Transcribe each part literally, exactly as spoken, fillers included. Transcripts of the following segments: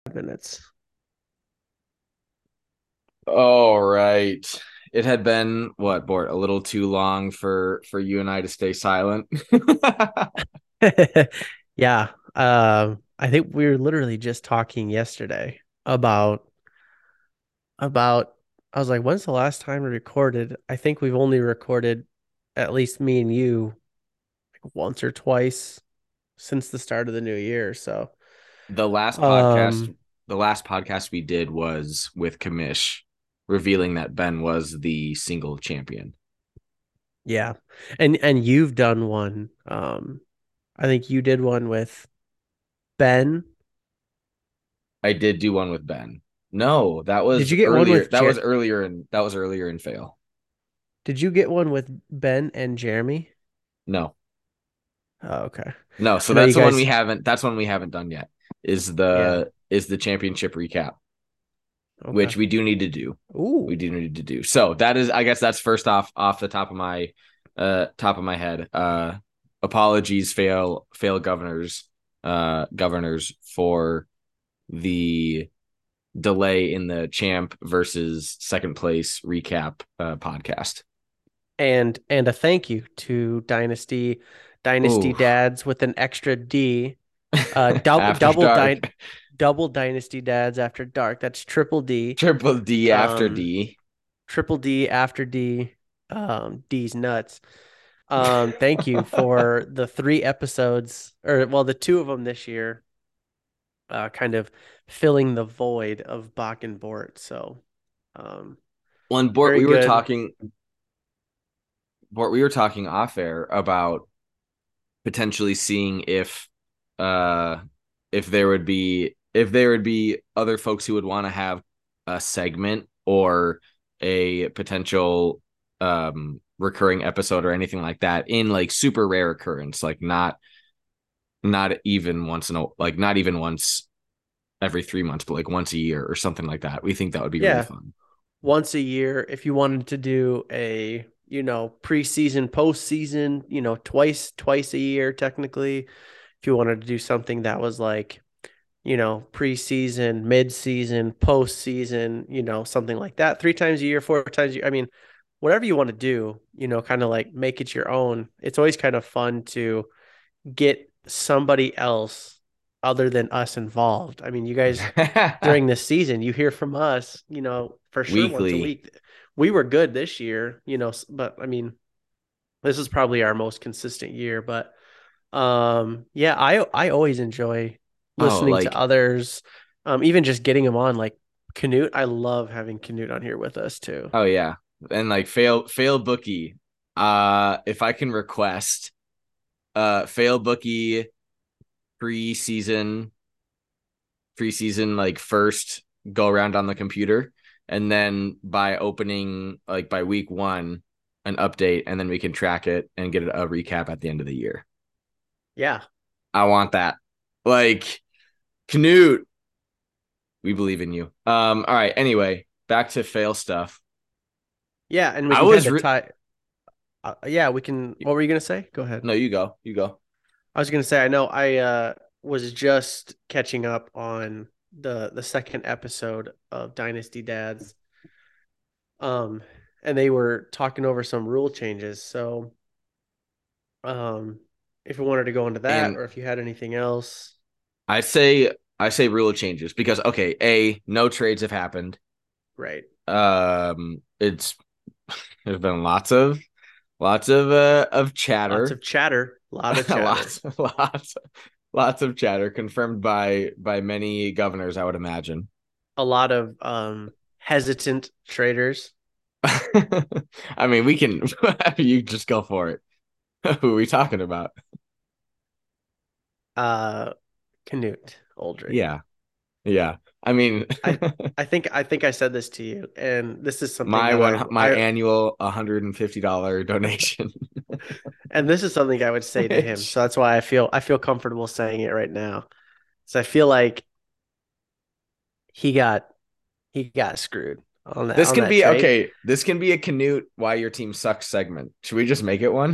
Minutes. All right. It had been what, Bort, a little too long for for you and I to stay silent. Yeah. Um, I think we were literally just talking yesterday about about I was like, when's the last time we recorded? I think we've only recorded at least me and you like once or twice since the start of the new year. So The last podcast, um the last podcast we did was with Kamish, revealing that Ben was the single champion. yeah. And and you've done one. Um I think you did one with Ben. I did do one with Ben. No, that Did was you get one earlier. with That was Jer earlier in that was earlier in fail. Did you get one with Ben and Jeremy? No. Oh, okay. No, so I know you that's the one we guys, haven't that's one we haven't done yet. Is yeah. the is the championship recap, Okay. which we do need to do. We Ooh. do need to do. So that is, I guess that's first off off the top of my uh top of my head. Uh apologies, fail fail governors, uh governors for the delay in the champ versus second place recap uh podcast. And and a thank you to Dynasty Dynasty Ooh. Dads with an extra D. Uh double After double dy dark. double Dynasty Dads after dark. That's triple D. Triple D after Um D. triple D after D. Um D's nuts. Um thank you for the three episodes, or well, the two of them this year, uh kind of filling the void of Bach and Bort. So um Well, and Bort, very we were good. talking Bort, we were talking off air about potentially seeing if uh if there would be if there would be other folks who would want to have a segment or a potential um recurring episode or anything like that in like super rare occurrence, like not not even once in a like not even once every three months, but like once a year or something like that. We think that would be really Yeah. fun. Once a year, if you wanted to do a, you know, preseason, postseason, you know, twice, twice a year, technically, if you wanted to do something that was like, you know, preseason, mid-season, postseason, you know, something like that, three times a year, four times a year. I mean, whatever you want to do, you know, kind of like make it your own. It's always kind of fun to get somebody else other than us involved. I mean, you guys during this season, you hear from us, you know, for sure once a Weekly. week. We were good this year, you know, but I mean, this is probably our most consistent year, but um yeah, I I always enjoy Oh, listening to like, others. Um even just getting them on, like Canute. I love having Canute on here with us too. oh yeah. And like fail fail bookie. Uh if I can request uh fail bookie preseason preseason like first go around on the computer, and then by opening like by week one an update, and then we can track it and get a recap at the end of the year. Yeah. I want that. Like, Knut, we believe in you. Um all right, anyway, back to fail stuff. Yeah, and we I can kind was of re- tie uh, yeah, we can. What were you going to say? Go ahead. no, you go. You go. I was going to say I know I uh was just catching up on the the second episode of Dynasty Dads. Um, and they were talking over some rule changes. So, um, if we wanted to go into that, And or if you had anything else, I say I say rule changes because okay, A, no trades have happened. right? Um it's there's been lots of lots of uh of Lots chatter. of chatter, a lot of chatter, lots lots lots of chatter confirmed by by many governors, I would imagine. a lot of um hesitant traders. I mean, we can you just go for it. Who are we talking about? Uh, Canute Aldrich. Yeah. Yeah. I mean, I I think I think I said this to you, and this is something my that I one my I annual one hundred fifty dollars donation. and this is something I would say to him. Which So that's why I feel I feel comfortable saying it right now. So I feel like he got he got screwed on that This on can that be trade. okay. This can be a Canute why your team sucks segment. Should we just make it one?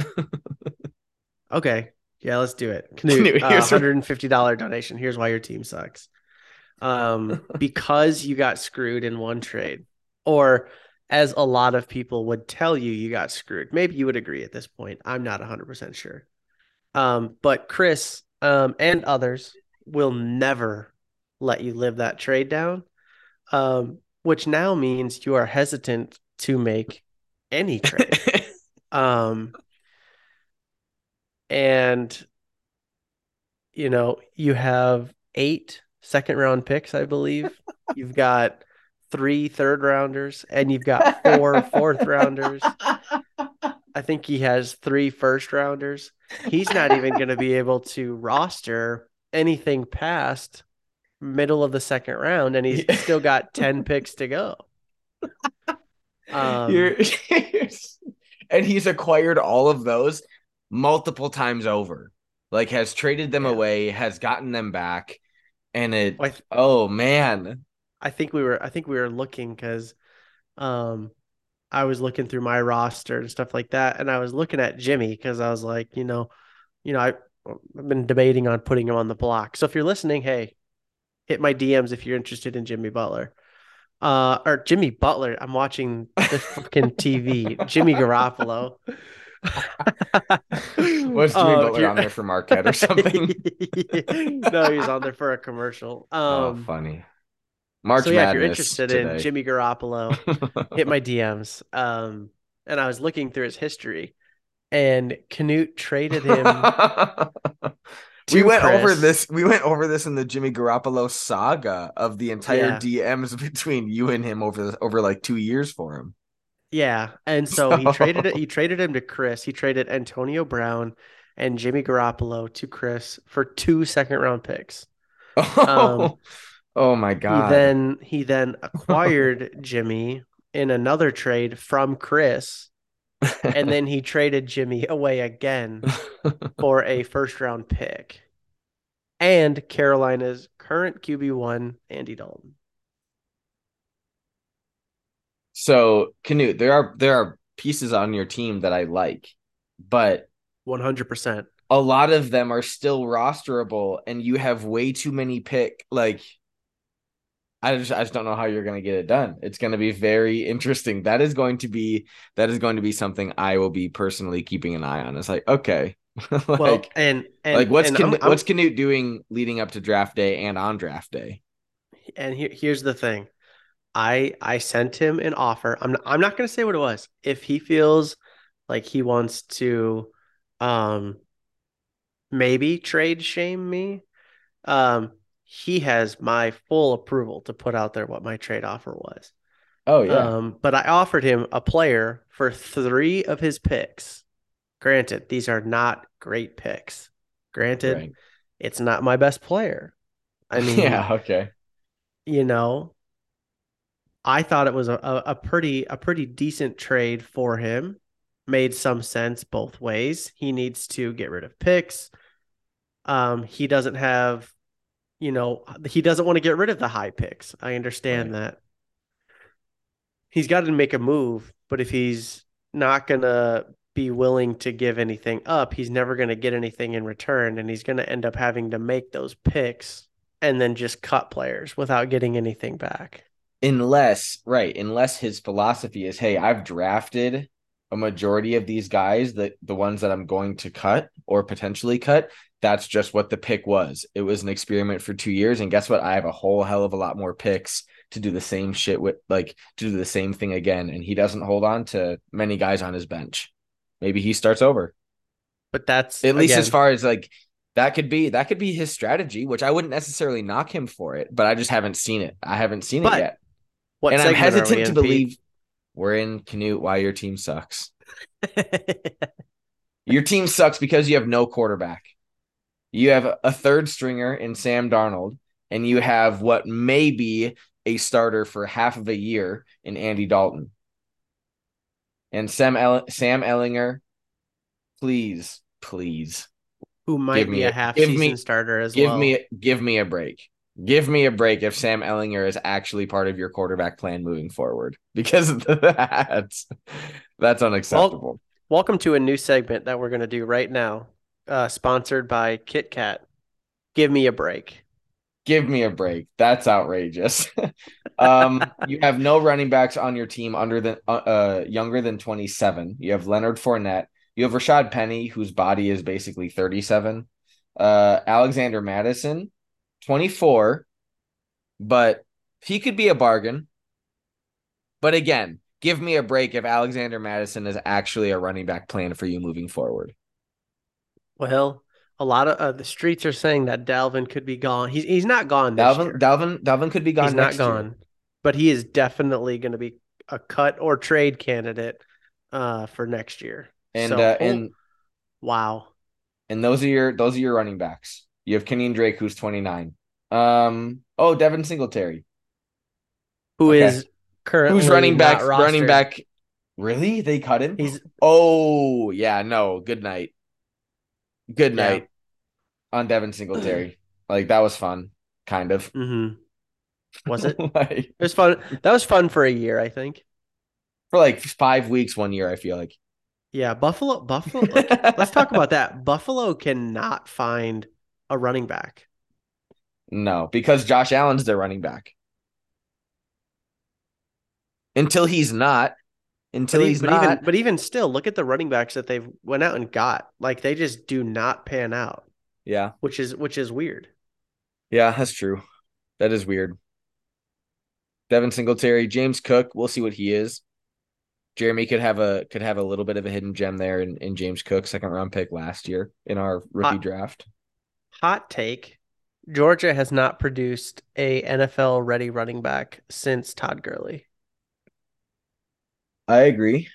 Okay. Yeah, let's do it. Knut, Canute, uh, here's one hundred fifty dollars donation. Here's why your team sucks. um, because you got screwed in one trade, or as a lot of people would tell you, you got screwed. Maybe you would agree at this point. I'm not one hundred percent sure. Um, but Chris um, and others will never let you live that trade down, um, which now means you are hesitant to make any trade. Um, and, you know, you have eight second round picks, I believe. You've got three third rounders and you've got four fourth rounders. I think he has three first rounders. He's not even going to be able to roster anything past middle of the second round, and he's still got ten picks to go. Um, You're, and he's acquired all of those multiple times over. Like has traded them yeah. away, has gotten them back, and it. I th- oh man, I think we were I think we were looking because um I was looking through my roster and stuff like that, and I was looking at Jimmy because I was like, you know, you know, I I've been debating on putting him on the block. So if you're listening, hey, hit my D Ms if you're interested in Jimmy Butler. Uh, or Jimmy Butler. I'm watching the fucking T V. Jimmy Garoppolo. Was Jimmy uh, Butler on there for Marquette or something? No, he's on there for a commercial. Oh, Um, funny. March so yeah, if you're Madness interested in today. Jimmy Garoppolo, hit my D Ms. Um, and I was looking through his history, and Canute traded him We to went over Chris. this. We went over this in the Jimmy Garoppolo saga of the entire Yeah, D Ms between you and him over the, over like two years for him. yeah. And so he traded it. He traded him to Chris. He traded Antonio Brown and Jimmy Garoppolo to Chris for two second round picks. Um, Oh, oh my he God. then he then acquired Jimmy in another trade from Chris, and then he traded Jimmy away again for a first round pick and Carolina's current Q B one, Andy Dalton. So, Canute, there are there are pieces on your team that I like, but one hundred percent. a lot of them are still rosterable, and you have way too many pick. Like, I just I just don't know how you're going to get it done. It's going to be very interesting. That is going to be that is going to be something I will be personally keeping an eye on. It's like, okay, Well, like and like and what's and I'm Can- I'm what's Canute doing leading up to draft day and on draft day? and here, here's the thing. I I sent him an offer. I'm not, I'm not going to say what it was. If he feels like he wants to um maybe trade shame me, um he has my full approval to put out there what my trade offer was. Oh yeah, Um but I offered him a player for three of his picks. Granted, these are not great picks. Granted, right. it's not my best player. I mean, Yeah, okay. you know, I thought it was a, a, a pretty a pretty decent trade for him. Made some sense both ways. He needs to get rid of picks. Um, he doesn't have, you know, he doesn't want to get rid of the high picks. I understand Right. that. He's got to make a move, but if he's not gonna be willing to give anything up, he's never gonna get anything in return, and he's gonna end up having to make those picks and then just cut players without getting anything back. Unless, right, unless his philosophy is, hey, I've drafted a majority of these guys, that the ones that I'm going to cut or potentially cut, that's just what the pick was. It was an experiment for two years. And guess what? I have a whole hell of a lot more picks to do the same shit with, like, to do the same thing again. And he doesn't hold on to many guys on his bench. Maybe he starts over. But that's At least as again, far as like that could be that could be his strategy, which I wouldn't necessarily knock him for it, but I just haven't seen it. I haven't seen it but yet. what And I'm segment are we hesitant to in, Pete? believe we're in Canute why your team sucks. Your team sucks because you have no quarterback. You have a third stringer in Sam Darnold, and you have what may be a starter for half of a year in Andy Dalton. And Sam El- Sam Ellinger, please, please Who give might be me a a half give season me starter as give well. me give me a break. Give me a break if Sam Ellinger is actually part of your quarterback plan moving forward, because that's that's Well, unacceptable. welcome to a new segment that we're going to do right now, uh, sponsored by Kit Kat. Give me a break. Give me a break. That's outrageous. um, you have no running backs on your team under than uh, uh younger than twenty-seven. You have Leonard Fournette. You have Rashad Penny, whose body is basically thirty-seven. Uh, Alexander Madison, twenty-four, but he could be a bargain. But again, give me a break if Alexander Madison is actually a running back plan for you moving forward. Well, a lot of uh, the streets are saying that Dalvin could be gone. He's he's not gone this Dalvin, year. Dalvin, Dalvin could be gone He's not next gone, year. but he is definitely going to be a cut or trade candidate uh, for next year. And So, uh, oh, and wow. and those are your those are your running backs. You have Kenyon Drake, who's twenty-nine. Um, oh, Devin Singletary. Who Okay. is Who's currently running not back? Running rostered. back. Really? They cut him? He's Oh, yeah, no. Good night. Good yeah. night on Devin Singletary. Like that was fun, kind of. Mm-hmm. Was it? Like, It was fun. That was fun for a year, I think. for like five weeks one year, I feel like. Yeah, Buffalo, Buffalo. Like, let's talk about that. Buffalo cannot find a running back. No, because Josh Allen's their running back. Until he's not. Until But, he, he's but not. even but even still, look at the running backs that they've went out and got. Like they just do not pan out, Yeah. which is which is weird. Yeah, that's true. That is weird. Devin Singletary, James Cook, we'll see what he is. Jeremy could have a could have a little bit of a hidden gem there in, in James Cook, second round pick last year in our rookie Hot, draft. hot take: Georgia has not produced a N F L ready running back since Todd Gurley. I agree.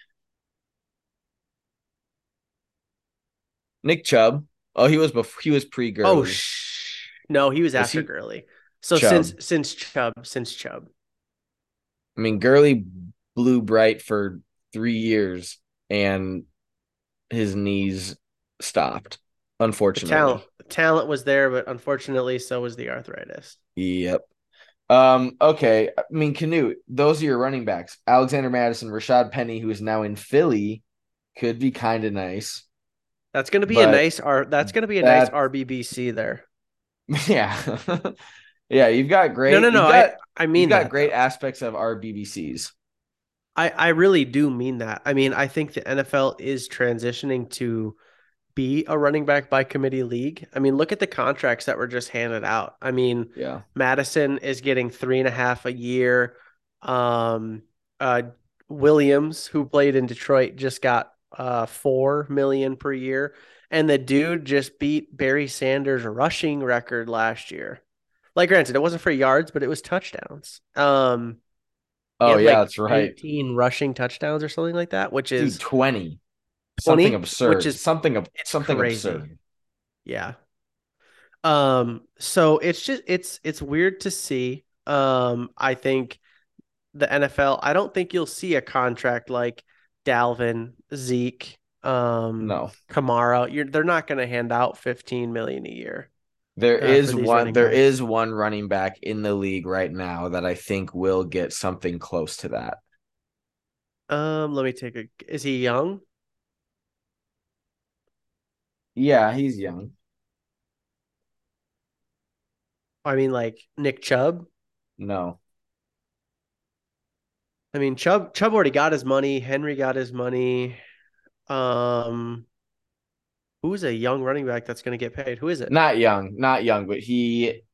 Nick Chubb. Oh, he was before he was pre Gurley. Oh shh, no, he was, Was after he Gurley. So Chubb? since since Chubb, since Chubb. I mean, Gurley blew bright for three years and his knees stopped, The unfortunately. talent, the talent was there, but unfortunately, so was the arthritis. Yep. Um, okay. I mean, Canute, those are your running backs. Alexander Madison, Rashad Penny, who is now in Philly, could be kind of nice. That's going to be a But nice R. That's going to be a nice that, R B B C there. yeah. Yeah, you've got No, great, no, you've no. I got, I you've mean got that great though. aspects of our B B Cs. I I really do mean that. I mean, I think the N F L is transitioning to be a running back by committee league. I mean, look at the contracts that were just handed out. I mean, Yeah. Madison is getting three and a half a year. Um, uh, Williams, who played in Detroit, just got uh four million per year, and the dude just beat Barry Sanders' rushing record last year. Like, granted, it wasn't for yards, but it was touchdowns. Um, he Oh, had yeah, like that's right. eighteen rushing touchdowns or something like that, which Dude, is twenty. Something twenty, which absurd. is Something ab- it's something crazy. absurd. Yeah. Um, so it's just it's it's weird to see. Um, I think the N F L, I don't think you'll see a contract like Dalvin, Zeke, um, No. Kamara. You're they're not going to hand out fifteen million a year There uh, for is these one running there backs. is one running back in the league right now that I think will get something close to that. Um, let me take a. Is he young? Yeah, he's young. I mean, like Nick Chubb. No. I mean, Chubb Chubb already got his money. Henry got his money. Um, who's a young running back that's going to get paid? Who is it? Not young, not young, but he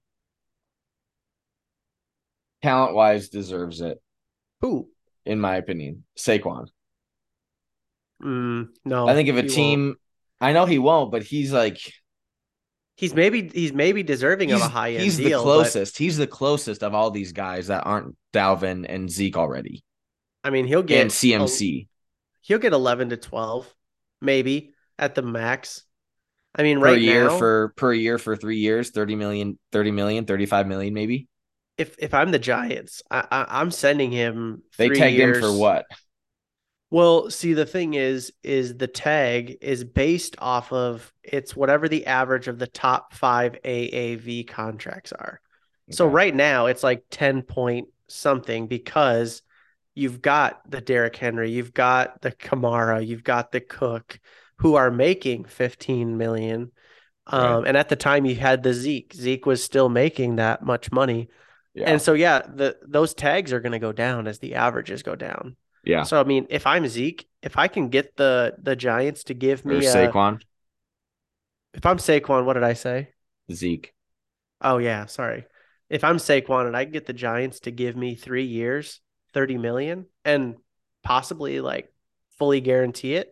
talent wise deserves it, Who? in my opinion. Saquon. Mm, I no, think if a he won't. team I know he won't, but he's like He's maybe he's maybe deserving of a he's high end he's the deal, but closest. He's the closest of all these guys that aren't Dalvin and Zeke already. I mean he'll And get a, C M C he'll get eleven to twelve, maybe at the max. I mean, per right year now, for per year for three years, thirty million, thirty million, thirty-five million maybe. if if I'm the Giants, I, I I'm sending him They three tagged him for years. what? Well, see, the thing is, is the tag is based off of it's whatever the average of the top five A A V contracts are. So Okay. right now it's like ten point something because you've got the Derrick Henry, you've got the Kamara, you've got the Cook who are making fifteen million. Right. Um, and at the time you had the Zeke. Zeke was still making that much money. Yeah. And so yeah, the those tags are going to go down as the averages go down. Yeah. So I mean, if I'm Zeke, if I can get the the Giants to give Or me a Saquon, if I'm Saquon, what did I say? Zeke. Oh yeah, sorry. If I'm Saquon and I can get the Giants to give me three years, thirty million, and possibly like fully guarantee it,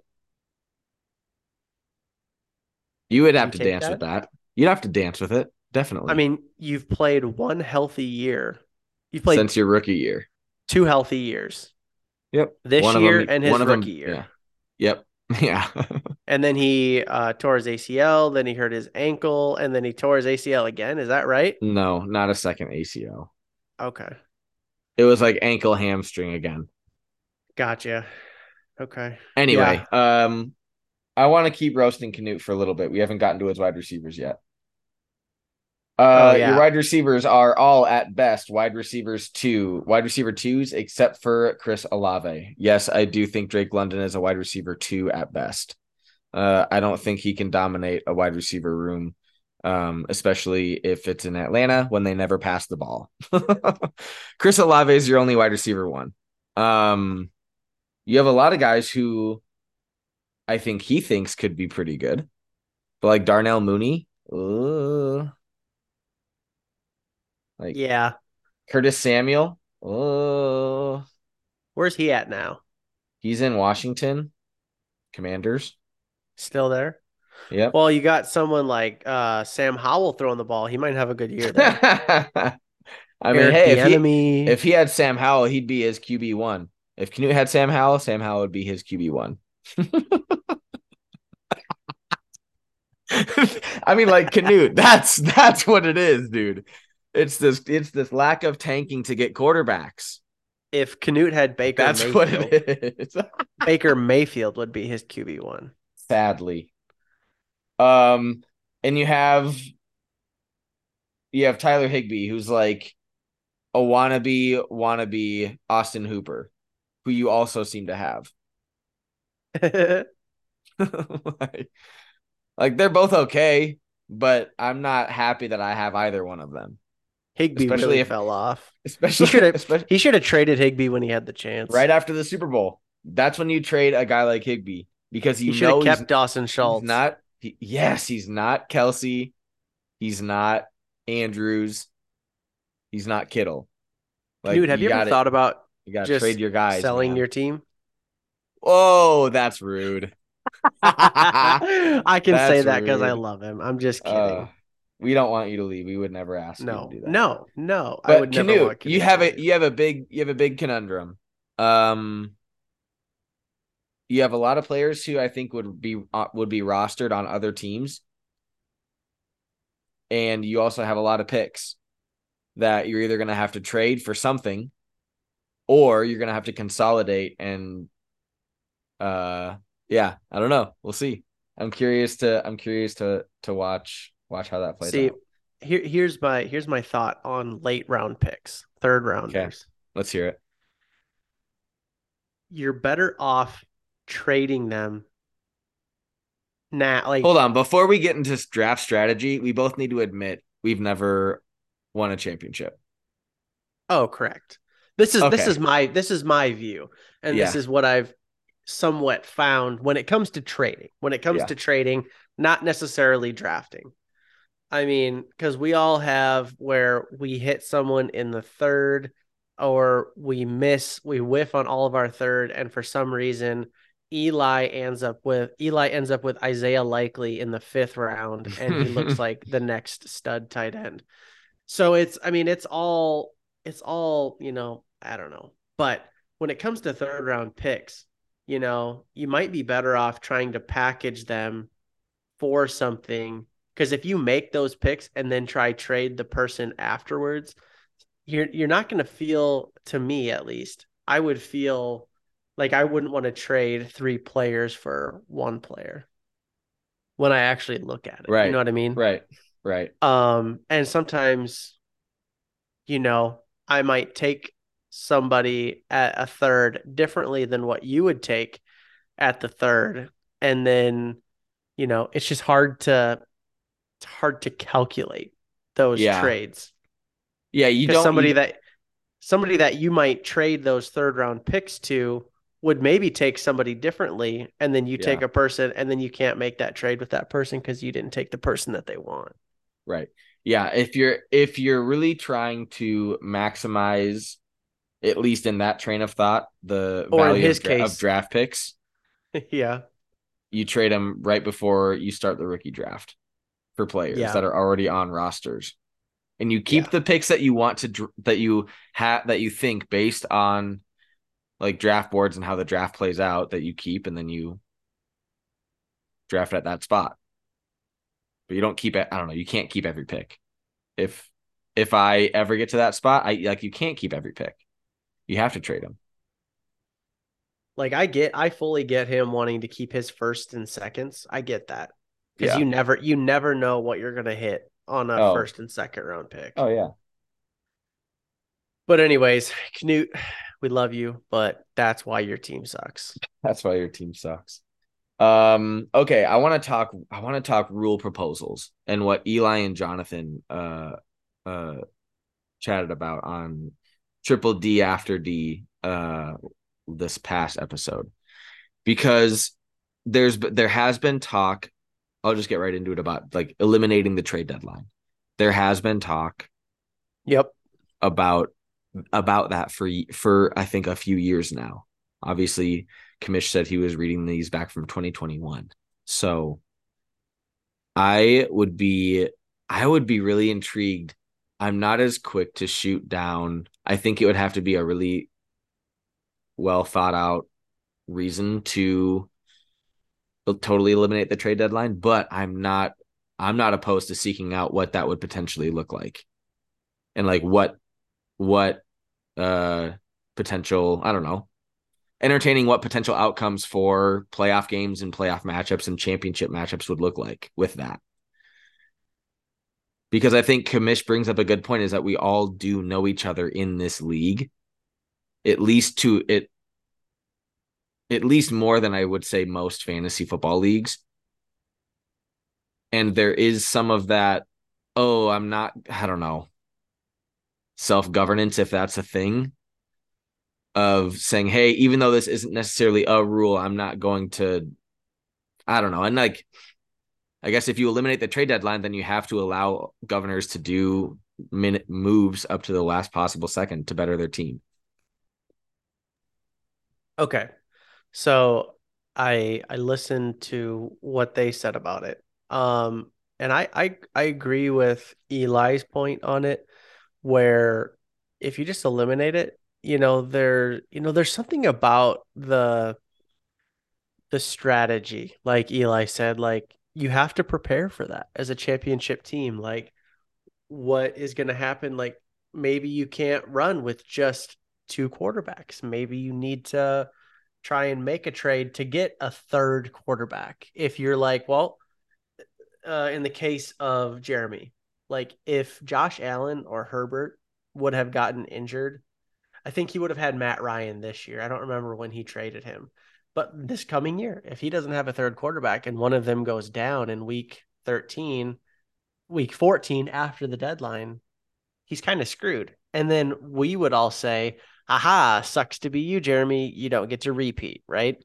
You would would have you to take dance with that? that. You'd have to dance with it. I Definitely. mean, you've played one healthy year. You've played Since your rookie year. two healthy years. Yep. This One of year them. and One his of them. rookie year. Yeah. Yep. Yeah. And then he uh, tore his A C L, then he hurt his ankle, and then he tore his A C L again. Is that right? No, not a second A C L. Okay. It was like ankle hamstring again. Gotcha. Okay. Yeah. Anyway, um, I want to keep roasting Canute for a little bit. We haven't gotten to his wide receivers yet. Oh, Uh, your yeah. wide receivers are all at best wide receivers two, wide receiver twos, except for Chris Olave. Yes, I do think Drake London is a wide receiver two at best. Uh, I don't think he can dominate a wide receiver room, um, especially if it's in Atlanta when they never pass the ball. Chris Olave is your only wide receiver one. Um, you have a lot of guys who I think he thinks could be pretty good, but like Darnell Mooney, uh, like Yeah. Curtis Samuel, uh, Where's he at now? he's in Washington Commanders. Still there? Yep. Well, you got someone like uh, Sam Howell throwing the ball. He might have a good year there. I mean, Eric hey, if he Bieniemy. if he had Sam Howell, he'd be his Q B one. If Canute had Sam Howell, Sam Howell would be his Q B one. I mean, like Canute, that's that's what it is, dude. It's this it's this lack of tanking to get quarterbacks. If Canute had Baker That's what Mayfield, it is. Baker Mayfield would be his Q B one. Sadly. Um, and you have you have Tyler Higbee, who's like a wannabe, wannabe Austin Hooper, who you also seem to have. like, like they're both okay, but I'm not happy that I have either one of them. Higbee Especially really if, fell off. He should especially, have especially he should have traded Higbee when he had the chance. right after the Super Bowl. That's when you trade a guy like Higbee because He you should have know he's kept Dawson he's Schultz. not. He, yes, he's not Kelsey. He's not Andrews. He's not Kittle. Like Canute, have you you ever got it. thought about You got to trade just your guys, selling man. your team? Oh, that's rude. I can say That's that because I rude. love him. I'm just Uh, kidding. we don't want you to leave. We would never ask you to No, do that. no, no. I But would never Canute, want you Canute to have a leave. you have a big you have a big conundrum. Um, you have a lot of players who I think would be uh, would be rostered on other teams, and you also have a lot of picks that you're either going to have to trade for something, or you're going to have to consolidate. And uh, yeah, I don't know. We'll see. I'm curious to I'm curious to to watch watch how that plays See, out. here here's my here's my thought on late round picks, third Okay, rounders. let's hear it. You're better off trading them now. Hold Like, on, before we get into draft strategy, we both need to admit we've never won a championship. oh, correct. This is this Okay. is my this is my view, and this Yeah. is what I've somewhat found when it comes to trading. When it comes Yeah. to trading, not necessarily drafting. I mean, because we all have where we hit someone in the third, or we miss, we whiff on all of our third, and for some reason, Eli ends up with Eli ends up with Isaiah Likely in the fifth round, and he looks like the next stud tight end. So it's, I mean, it's all, it's all, you know, I don't know. But when it comes to third round picks, you know, you might be better off trying to package them for something. Because if you make those picks and then try trade the person afterwards, you're you're not going to feel, to me at least, I would feel like I wouldn't want to trade three players for one player when I actually look at it. You know Right. what I mean? Right. Right. Um, and sometimes, you know, I might take somebody at a third differently than what you would take at the third. And then, you know, it's just hard to hard to calculate those Yeah. trades. Yeah, you Because don't you somebody don't, that somebody that you might trade those third round picks to would maybe take somebody differently, and then you take yeah, a person, and then you can't make that trade with that person because you didn't take the person that they want. right. Yeah, if you're if you're really trying to maximize, at least in that train of thought, the Or in value his of dra- of case, draft picks, yeah, you trade them right before you start the rookie draft for players yeah, that are already on rosters. And you keep yeah. the picks that you want to dr- that you have that you think based on like draft boards and how the draft plays out that you keep, and then you draft at that spot. But you don't keep it. I don't know. You can't keep every pick. If if I ever get to that spot, I like you can't keep every pick. You have to trade them. Like I get, I fully get him wanting to keep his first and seconds. I get that because Yeah. you never, you never know what you're gonna hit on a Oh. first and second round pick. Oh yeah. But anyways, Knut, we love you, but that's why your team sucks. That's why your team sucks. Um, okay, I want to talk I want to talk rule proposals and what Eli and Jonathan uh uh chatted about on Triple D After D uh this past episode. Because there's there has been talk, I'll just get right into it, about like eliminating the trade deadline. There has been talk Yep. about about that for for I think a few years now. Obviously, Kamish said he was reading these back from twenty twenty-one. So I would be I would be really intrigued. I'm not as quick to shoot down. I think it would have to be a really well thought out reason to totally eliminate the trade deadline, but I'm not I'm not opposed to seeking out what that would potentially look like. And like what what uh potential, I don't know, entertaining what potential outcomes for playoff games and playoff matchups and championship matchups would look like with that. Because I think Kamish brings up a good point, is that we all do know each other in this league, at least to it, at least more than I would say most fantasy football leagues. And there is some of that, oh, I'm not, I don't know, self-governance, if that's a thing, of saying, hey, even though this isn't necessarily a rule, I'm not going to, I don't know. And like, I guess if you eliminate the trade deadline, then you have to allow governors to do minute moves up to the last possible second to better their team. Okay. So I I listened to what they said about it. Um, and I I I agree with Eli's point on it, where if you just eliminate it, you know, there, you know, there's something about the the strategy, like Eli said, like you have to prepare for that as a championship team. Like what is going to happen? Like maybe you can't run with just two quarterbacks. Maybe you need to try and make a trade to get a third quarterback. If you're like, well, uh, in the case of Jeremy, like if Josh Allen or Herbert would have gotten injured, I think he would have had Matt Ryan this year. I don't remember when he traded him, but this coming year, if he doesn't have a third quarterback and one of them goes down in week thirteen, week fourteen after the deadline, he's kind of screwed. And then we would all say, aha, sucks to be you, Jeremy. You don't get to repeat, right?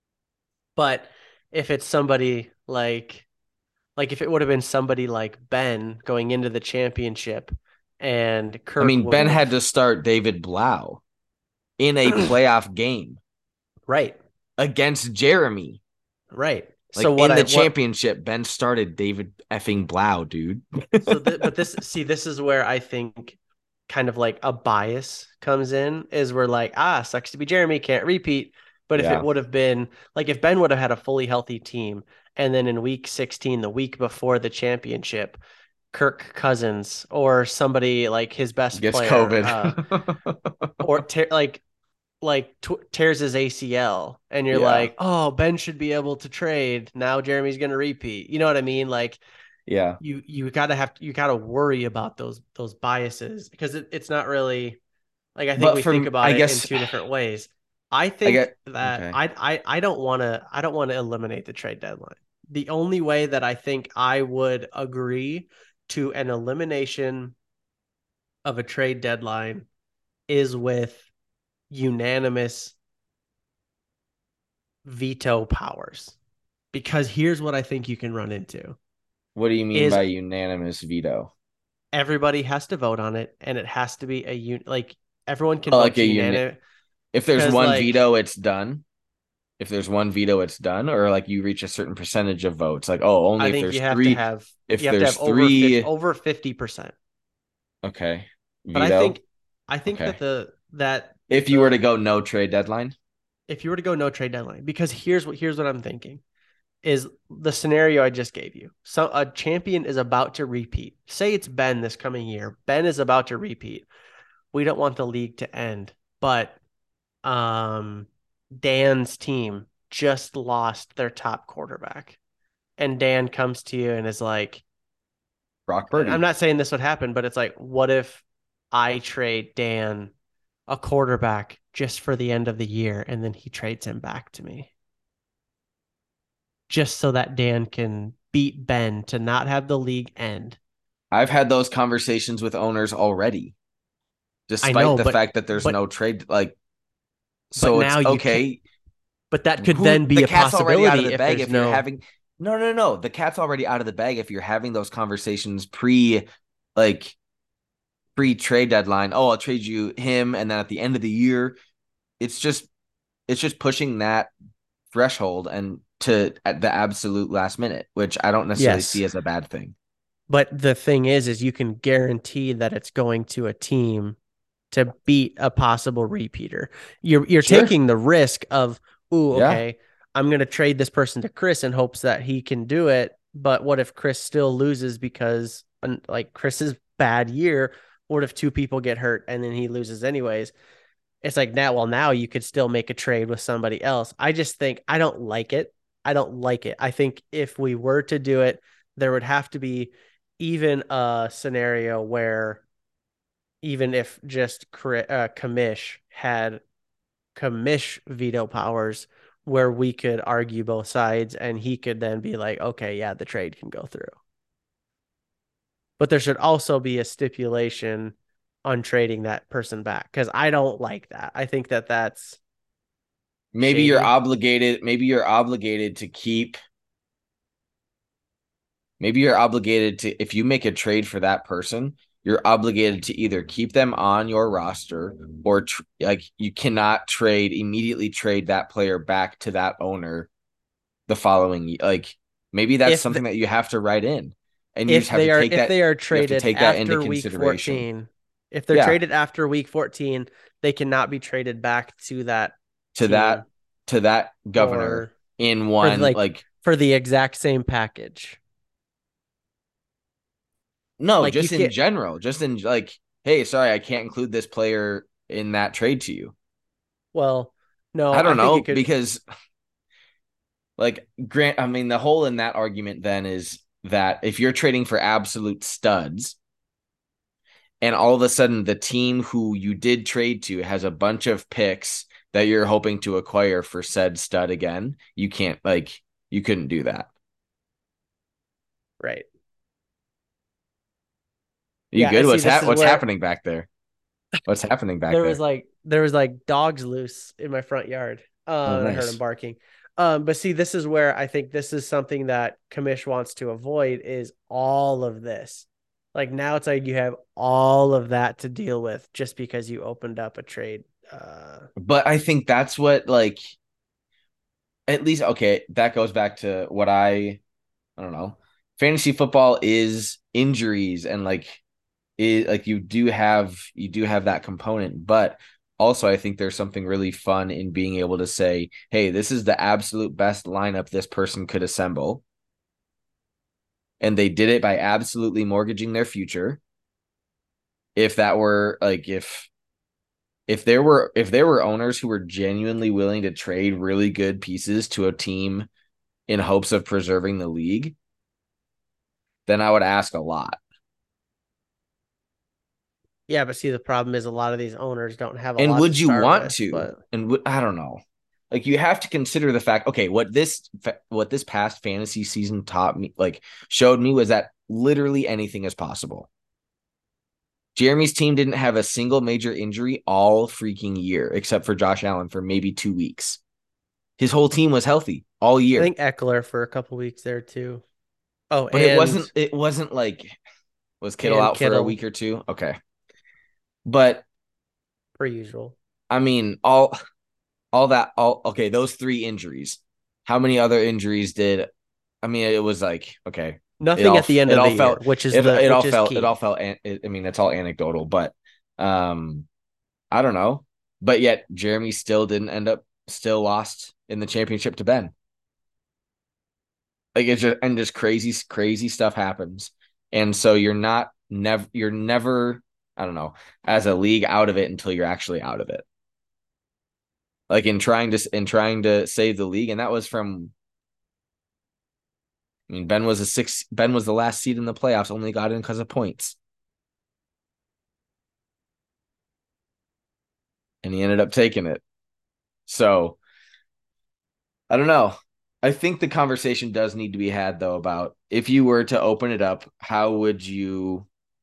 But if it's somebody like, like if it would have been somebody like Ben going into the championship and I Kirk mean, would Ben had have, to start David Blau in a playoff game right, against Jeremy. right. So Like what in I, the what, championship, Ben started David effing Blau, dude. so, th- but this, see, this is where I think kind of like a bias comes in, is where like, ah, sucks to be Jeremy, can't repeat. But if it Yeah. would have been like, if Ben would have had a fully healthy team, and then in week sixteen, the week before the championship, Kirk Cousins or somebody like his best Gets player, uh, COVID. or te- like, like t- tears his A C L, and you're Yeah. like, oh, Ben should be able to trade. Now Jeremy's going to repeat. You know what I mean? Like, Yeah. you you gotta have you gotta worry about those those biases, because it, it's not really like, I think But we think from I about it in guess two different ways. I I think get that okay. I I I don't want to I don't want to eliminate the trade deadline. the only way that I think I would agree to an elimination of a trade deadline is with unanimous veto powers. Because here's what I think you can run into What do you mean is by unanimous veto? everybody has to vote on it and it has to be a un- like everyone can Oh, vote like a to unit. unanimous If there's because one like veto, it's done. If there's one veto, it's done, or like you reach a certain percentage of votes. Like, oh, only I if think there's you have to three. have If you have to have there's over fifty three, over fifty percent. okay, But I veto. think I think Okay. that the that If you were to the go no trade deadline, if you were to go no trade deadline, because here's what here's what I'm thinking is the scenario I just gave you. So a champion is about to repeat. Say it's Ben this coming year. Ben is about to repeat. We don't want the league to end, but um Dan's team just lost their top quarterback. And Dan comes to you and is like, Brock I'm Purdy. not saying this would happen, but it's like, what if I trade Dan a quarterback just for the end of the year and then he trades him back to me? Just so that Dan can beat Ben to not have the league end. I've had those conversations with owners already, I despite know, the but fact that there's but no trade. Like, but so it's now you can't, okay. but that could Who then the be a cat's already out of possibility the if bag there's if you're no. having no, no, no. The cat's already out of the bag if you're having those conversations pre, like pre trade deadline. Oh, I'll trade you him, and then at the end of the year, it's just it's just pushing that threshold and to at the absolute last minute, which I don't necessarily see Yes. as a bad thing. But the thing is, is you can guarantee that it's going to a team to beat a possible repeater. You're you're Sure. taking the risk of, ooh, Yeah. okay, I'm gonna trade this person to Chris in hopes that he can do it. But what if Chris still loses because like Chris's bad year? What if two people get hurt and then he loses anyways? It's like now, well, now you could still make a trade with somebody else. I just think I don't like it. I don't like it. I think if we were to do it, there would have to be even a scenario where even if just uh, Kamish had Kamish veto powers where we could argue both sides and he could then be like, okay, yeah, the trade can go through. But there should also be a stipulation on trading that person back because I don't like that. I think that that's Maybe you're shady. obligated, maybe you're obligated to keep maybe you're obligated to if you make a trade for that person, you're obligated to either keep them on your roster or tr- like you cannot trade immediately trade that player back to that owner the following like maybe that's If something the, that you have to write in and you if just have to they are take if that they are you have to traded take that into after week consideration. fourteen, if they're Yeah, traded after week fourteen, they cannot be traded back to that to that team to that governor for in for the, one like like for the exact same package. no, Like you just in can't. general, just in like hey, sorry, I can't include this player in that trade to you. Well, no, I I don't think know it could. because like grant I mean the whole in that argument then is that if you're trading for absolute studs and all of a sudden the team who you did trade to has a bunch of picks that you're hoping to acquire for said stud again, you can't like you couldn't do that. Right. Are you Yeah, I good? see. What's This ha- is what's where happening back there? What's happening back there was there? like there was like dogs loose in my front yard. Oh, Uh, and I heard them nice. barking. Um, but see, this is where I think this is something that Kamish wants to avoid is all of this. Like now it's like you have all of that to deal with just because you opened up a trade. Uh, But I think that's what like at least okay, that goes back to what I I don't know. Fantasy football is injuries and like it like you do have you do have that component, but also I think there's something really fun in being able to say, hey, this is the absolute best lineup this person could assemble. And they did it by absolutely mortgaging their future. If that were like if if there were if there were owners who were genuinely willing to trade really good pieces to a team in hopes of preserving the league, then I would ask a lot. yeah, but see, the problem is a lot of these owners don't have a And lot to would you start want with. to? But And w- I don't know. Like you have to consider the fact, okay, what this what this past fantasy season taught me, like showed me was that literally anything is possible. Jeremy's team didn't have a single major injury all freaking year, except for Josh Allen for maybe two weeks. His whole team was healthy all I year. think Eckler for a couple weeks there too. Oh, But it and wasn't it wasn't like was Kittle and out for a Kittle week or two? Okay. But per usual. I mean, all all that all okay, those three injuries. How many other injuries did I mean it was like, okay. It Nothing all at the end it of all the year, felt which is it the it all which is felt it all key. felt I mean, it's all anecdotal, but um I don't know. But yet Jeremy still didn't end up still lost in the championship to Ben. Like it's just and just crazy, crazy stuff happens. And so you're not never you're never, I don't know, as a league out of it until you're actually out of it. Like in trying to in trying to save the league. And that was from I mean, Ben was a six Ben was the last seed in the playoffs, only got in because of points. And he ended up taking it. So I don't know. I think the conversation does need to be had though about if you were to open it up, how would you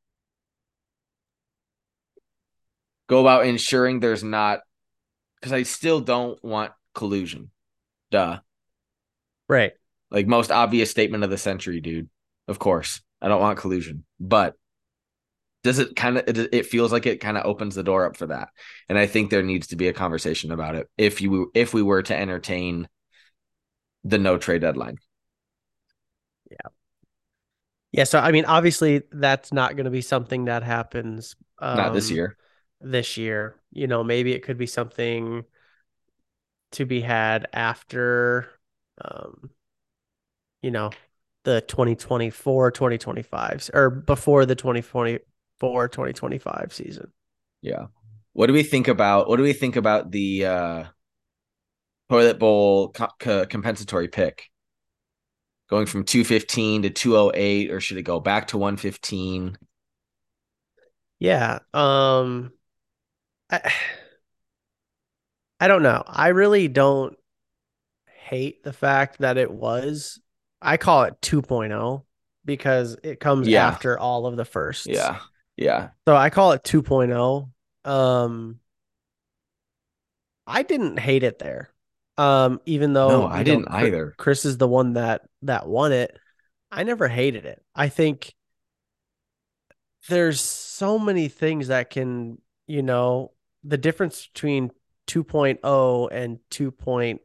go about ensuring there's not because I still don't want collusion. Duh. Right. Like most obvious statement of the century, dude. Of course. I don't want collusion. But does it kind of it, it feels like it kind of opens the door up for that. And I think there needs to be a conversation about it if you if we were to entertain the no trade deadline. Yeah. Yeah. So I mean, obviously that's not going to be something that happens Not this um year. this year. You know, maybe it could be something to be had after um, you know, the twenty twenty-four twenty twenty-five or before the twenty twenty-four twenty twenty-five season. Yeah. What do we think about what do we think about the uh toilet bowl co- co- compensatory pick? Going from two fifteen to two oh eight, or should it go back to one fifteen? Yeah. Um I, I don't know. I really don't hate the fact that it was I call it 2.0 because it comes Yeah. after all of the firsts. Yeah. Yeah. So I call it 2.0. Um I didn't hate it there. Um even No, though, I you know, didn't Chris, either. Chris is the one that that won it. I never hated it. I think there's so many things that can, you know, the difference between 2.0 and two point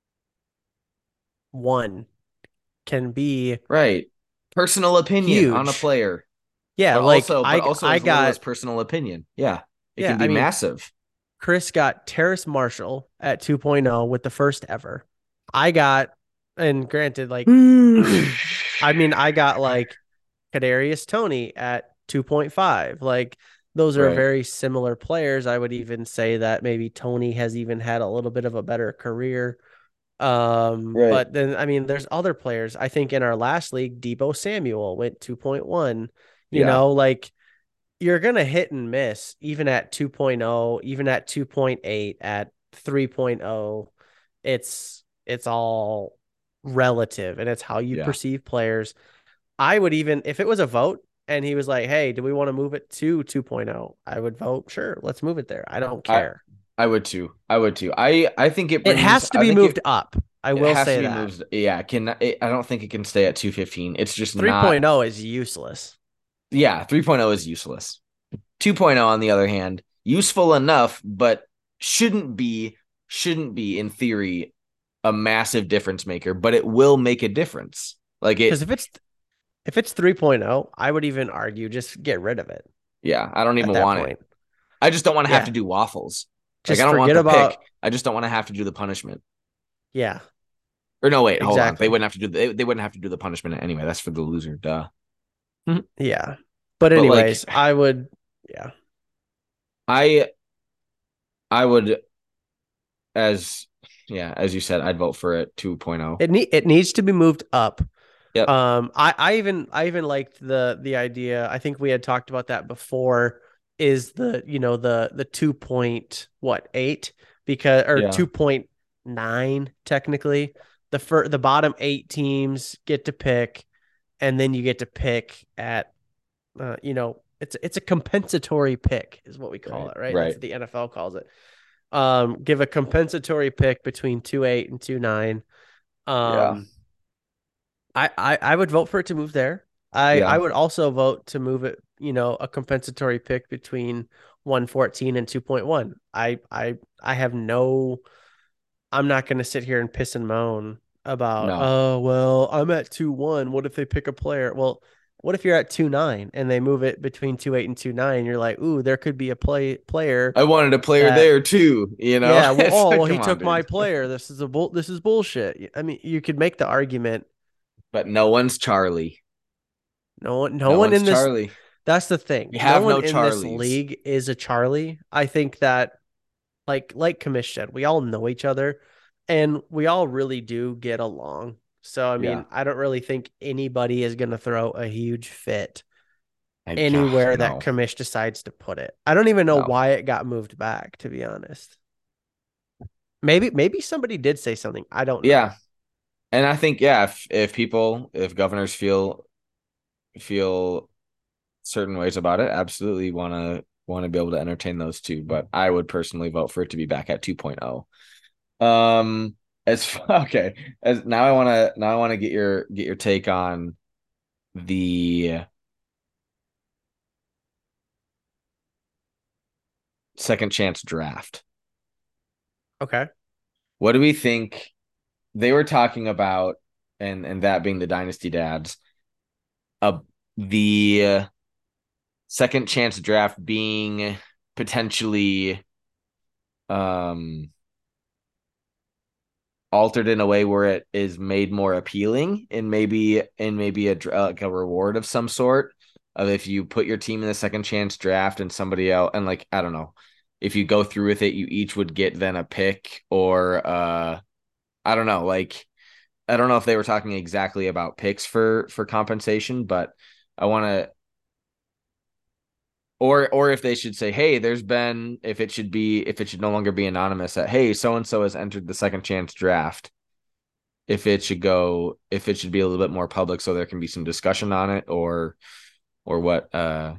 one can be Right. Personal opinion on a huge. player, Yeah, but like also but I also I as little as got personal opinion. Yeah. It yeah, can I be mean, massive. Chris got Terrace Marshall at 2.0 with the first ever. I got and granted like I mean, I got like Kadarius Toney at two point five. Like those are Right. very similar players. I would even say that maybe Toney has even had a little bit of a better career. Um, Right. but then I mean, there's other players. I think in our last league, Deebo Samuel went two point one. You Yeah. know, like you're gonna hit and miss even at 2.0, even at two point eight, at 3.0. It's it's all relative and it's how you Yeah. perceive players. I would even if it was a vote and he was like, "Hey, do we want to move it to 2.0?" I would vote, "Sure, let's move it there." I don't I care. I would too. I would too. I I think it It brings has to I be think it moved up. I it will has to say be that. moved. Yeah, it can it, I don't think it can stay at two fifteen. It's just not 3.0 is useless. yeah, 3.0 is useless. 2.0 on the other hand, useful enough but shouldn't be shouldn't be in theory a massive difference maker, but it will make a difference. Like Because it if it's if it's 3.0, I would even argue just get rid of it yeah, I don't at even that want it. point. I just don't want to have to Yeah. do waffles. Like I Just don't want forget the pick. about I just don't want to have to do the punishment. yeah, Or no, wait, hold on. They exactly. wouldn't have to do the, they, they wouldn't have to do the punishment anyway. That's for the loser. Duh. Yeah. But But like anyways, I would yeah. I I would as yeah, as you said, I'd vote for it 2.0. It need it needs to be moved up. Yep. Um, I, I even I even liked the the idea. I think we had talked about that before. Is the you know the the two point what eight because or Yeah. two point nine technically. The fir- the bottom eight teams get to pick, and then you get to pick at, uh, you know, it's it's a compensatory pick is what we call Right. it, right? That's Right. what the N F L calls it. Um, give a compensatory pick between two eight and two nine. Yeah. Um, I, I I would vote for it to move there. I I Yeah. would also vote to move it, you know, a compensatory pick between one fourteen and two point one. I I I have no I'm not going to sit here and piss and moan about, No. oh, well, I'm at two one. What if they pick a player? Well, what if you're at two nine and they move it between two eight and two nine? You're like, ooh, there could be a play player I wanted a player that, there too, you know? yeah, well, It's oh, like, well, he come on, took my dude. player. This is a bull. This is bullshit. I mean, you could make the argument. But no one's Charlie. No one, no No one one's in this. Charlie. That's the thing. We No have one no in this Charlies. league is a Charlie. I think that, like like Kamish said, we all know each other and we all really do get along. So I Yeah. mean, I don't really think anybody is going to throw a huge fit I oh, anywhere that no. Kamish decides to put it. I don't even know No. why it got moved back, to be honest. Maybe maybe somebody did say something. I don't know. Yeah. And I think, yeah, if if people, if governors feel feel certain ways about it, absolutely want to want to be able to entertain those too. But I would personally vote for it to be back at 2.0. Um, as okay, as now I want to now I want to get your get your take on the second chance draft. Okay. What do we think they were talking about, and and that being the dynasty dads, uh, the second chance draft being potentially um altered in a way where it is made more appealing and maybe and maybe a like a reward of some sort of if you put your team in the second chance draft and somebody else and like I don't know if you go through with it you each would get then a pick or uh I don't know like I don't know if they were talking exactly about picks for for compensation but I want to or or if they should say, hey, there's been if it should be if it should no longer be anonymous that hey, so and so has entered the second chance draft. If it should go if it should be a little bit more public so there can be some discussion on it or or what uh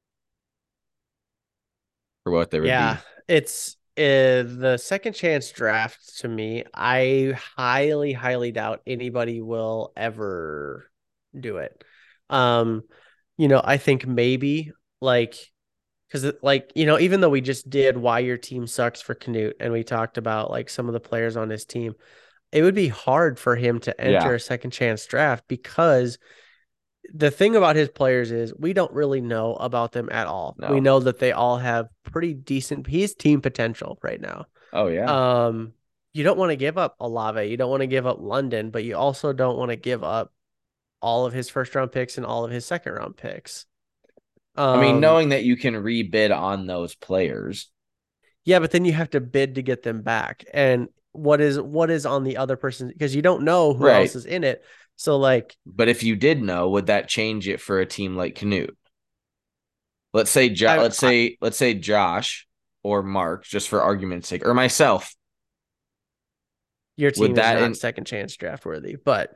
or what there would Yeah, be. it's uh, the second chance draft to me. I highly, highly doubt anybody will ever do it. Um, you know, I think maybe like because like you know, even though we just did why your team sucks for Canute, and we talked about like some of the players on his team, it would be hard for him to enter Yeah. a second chance draft because the thing about his players is we don't really know about them at all. We No. know that they all have pretty decent he's team potential right now. Oh yeah. Um you don't want to give up Olave, you don't want to give up London, but you also don't want to give up all of his first round picks and all of his second round picks. I mean, Um knowing that you can rebid on those players. yeah, but then you have to bid to get them back. And what is what is on the other person because you don't know who else Right. is in it. So like But if you did know, would that change it for a team like Canute? Let's say jo- I, let's I say let's say Josh or Mark, just for argument's sake, or myself. your Would team is that not in second chance draft worthy, but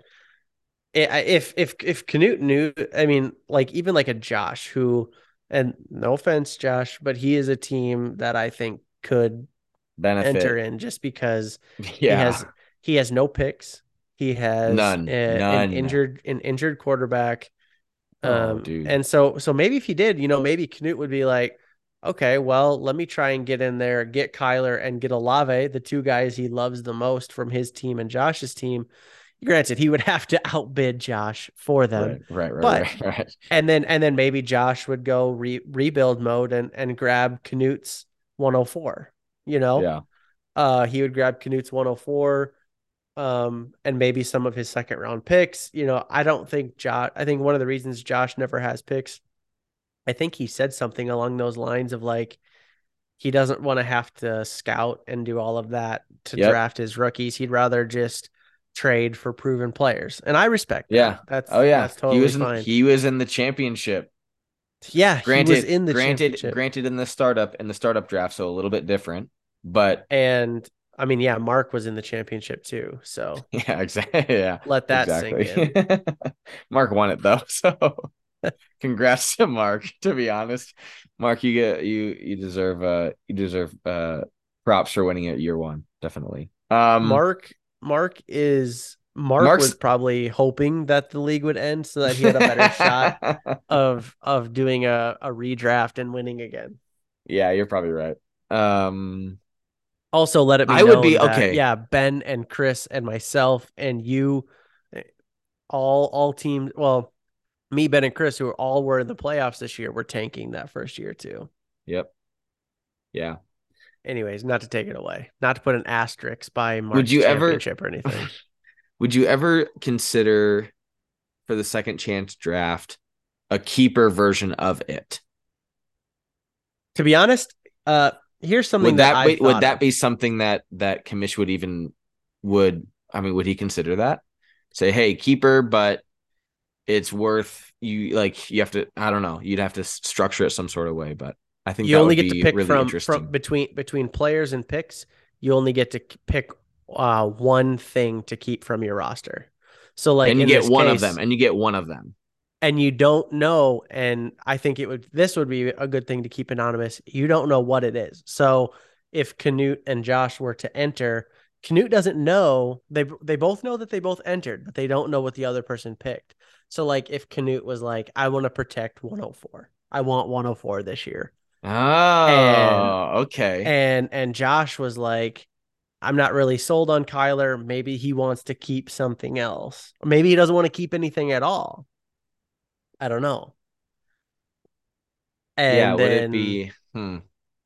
if if if Canute knew, I mean, like even like a Josh who, and no offense, Josh, but he is a team that I think could enter benefit? in just because he Yeah. has he has no picks. He has None. a, an None. injured an injured quarterback. Oh, Um, dude. and so so maybe if he did, you know, maybe Canute would be like, okay, well, let me try and get in there, get Kyler and get Olave, the two guys he loves the most from his team and Josh's team. Granted, he would have to outbid Josh for them, Right, right, right, but right, right. and then and then maybe Josh would go re- rebuild mode and and grab Canute's one oh four. You know, Yeah. uh, he would grab Canute's one oh four, um, and maybe some of his second round picks. You know, I don't think Josh. I think one of the reasons Josh never has picks. I think he said something along those lines of like he doesn't want to have to scout and do all of that to Yep. draft his rookies. He'd rather just trade for proven players. And I respect that. Yeah. Oh That's yeah. that's He totally was in fine. he was in the championship. Yeah, he was Granted, in the granted, championship. granted in the startup in the startup draft, so a little bit different. But And I mean, yeah, Mark was in the championship too, so Yeah, exactly. Yeah, let that sink exactly. in. Mark won it though, so congrats to Mark. To be honest, Mark, you get you you deserve uh you deserve uh props for winning it year one, definitely. Um, Mark Mark is Mark was Mark's probably hoping that the league would end so that he had a better shot of of doing a, a redraft and winning again. Yeah, you're probably right. Um, Also, let it be I would be known that okay. yeah, Ben and Chris and myself and you, eh, all all teams. Well, me, Ben, and Chris, who all were in the playoffs this year, were tanking that first year too. Yep. Yeah. Anyways, not to take it away, not to put an asterisk by Would Mark's you ever championship or anything. would you ever consider for the second chance draft a keeper version of it? To be honest, uh, here's something Would that that I've be would thought that of. be something that that Kamish would even would I mean would he consider that? Say, hey, keeper, but it's worth you like you have to I don't know, you'd have to structure it some sort of way, but I think You that only would get to be pick really from from interesting. between between players and picks. You only get to pick uh, one thing to keep from your roster. So, like And you in get this one of them, case, and you get one of them. and you don't know, and I think it would this would be a good thing to keep anonymous. You don't know what it is. So, if Canute and Josh were to enter, Canute doesn't know. They they both know that they both entered, but they don't know what the other person picked. So, like if Canute was like, "I want to protect one oh four. I want one oh four this year," and Oh, okay. and and Josh was like, I'm not really sold on Kyler. Maybe he wants to keep something else. Or maybe he doesn't want to keep anything at all. I don't know. Yeah, And would it then be hmm.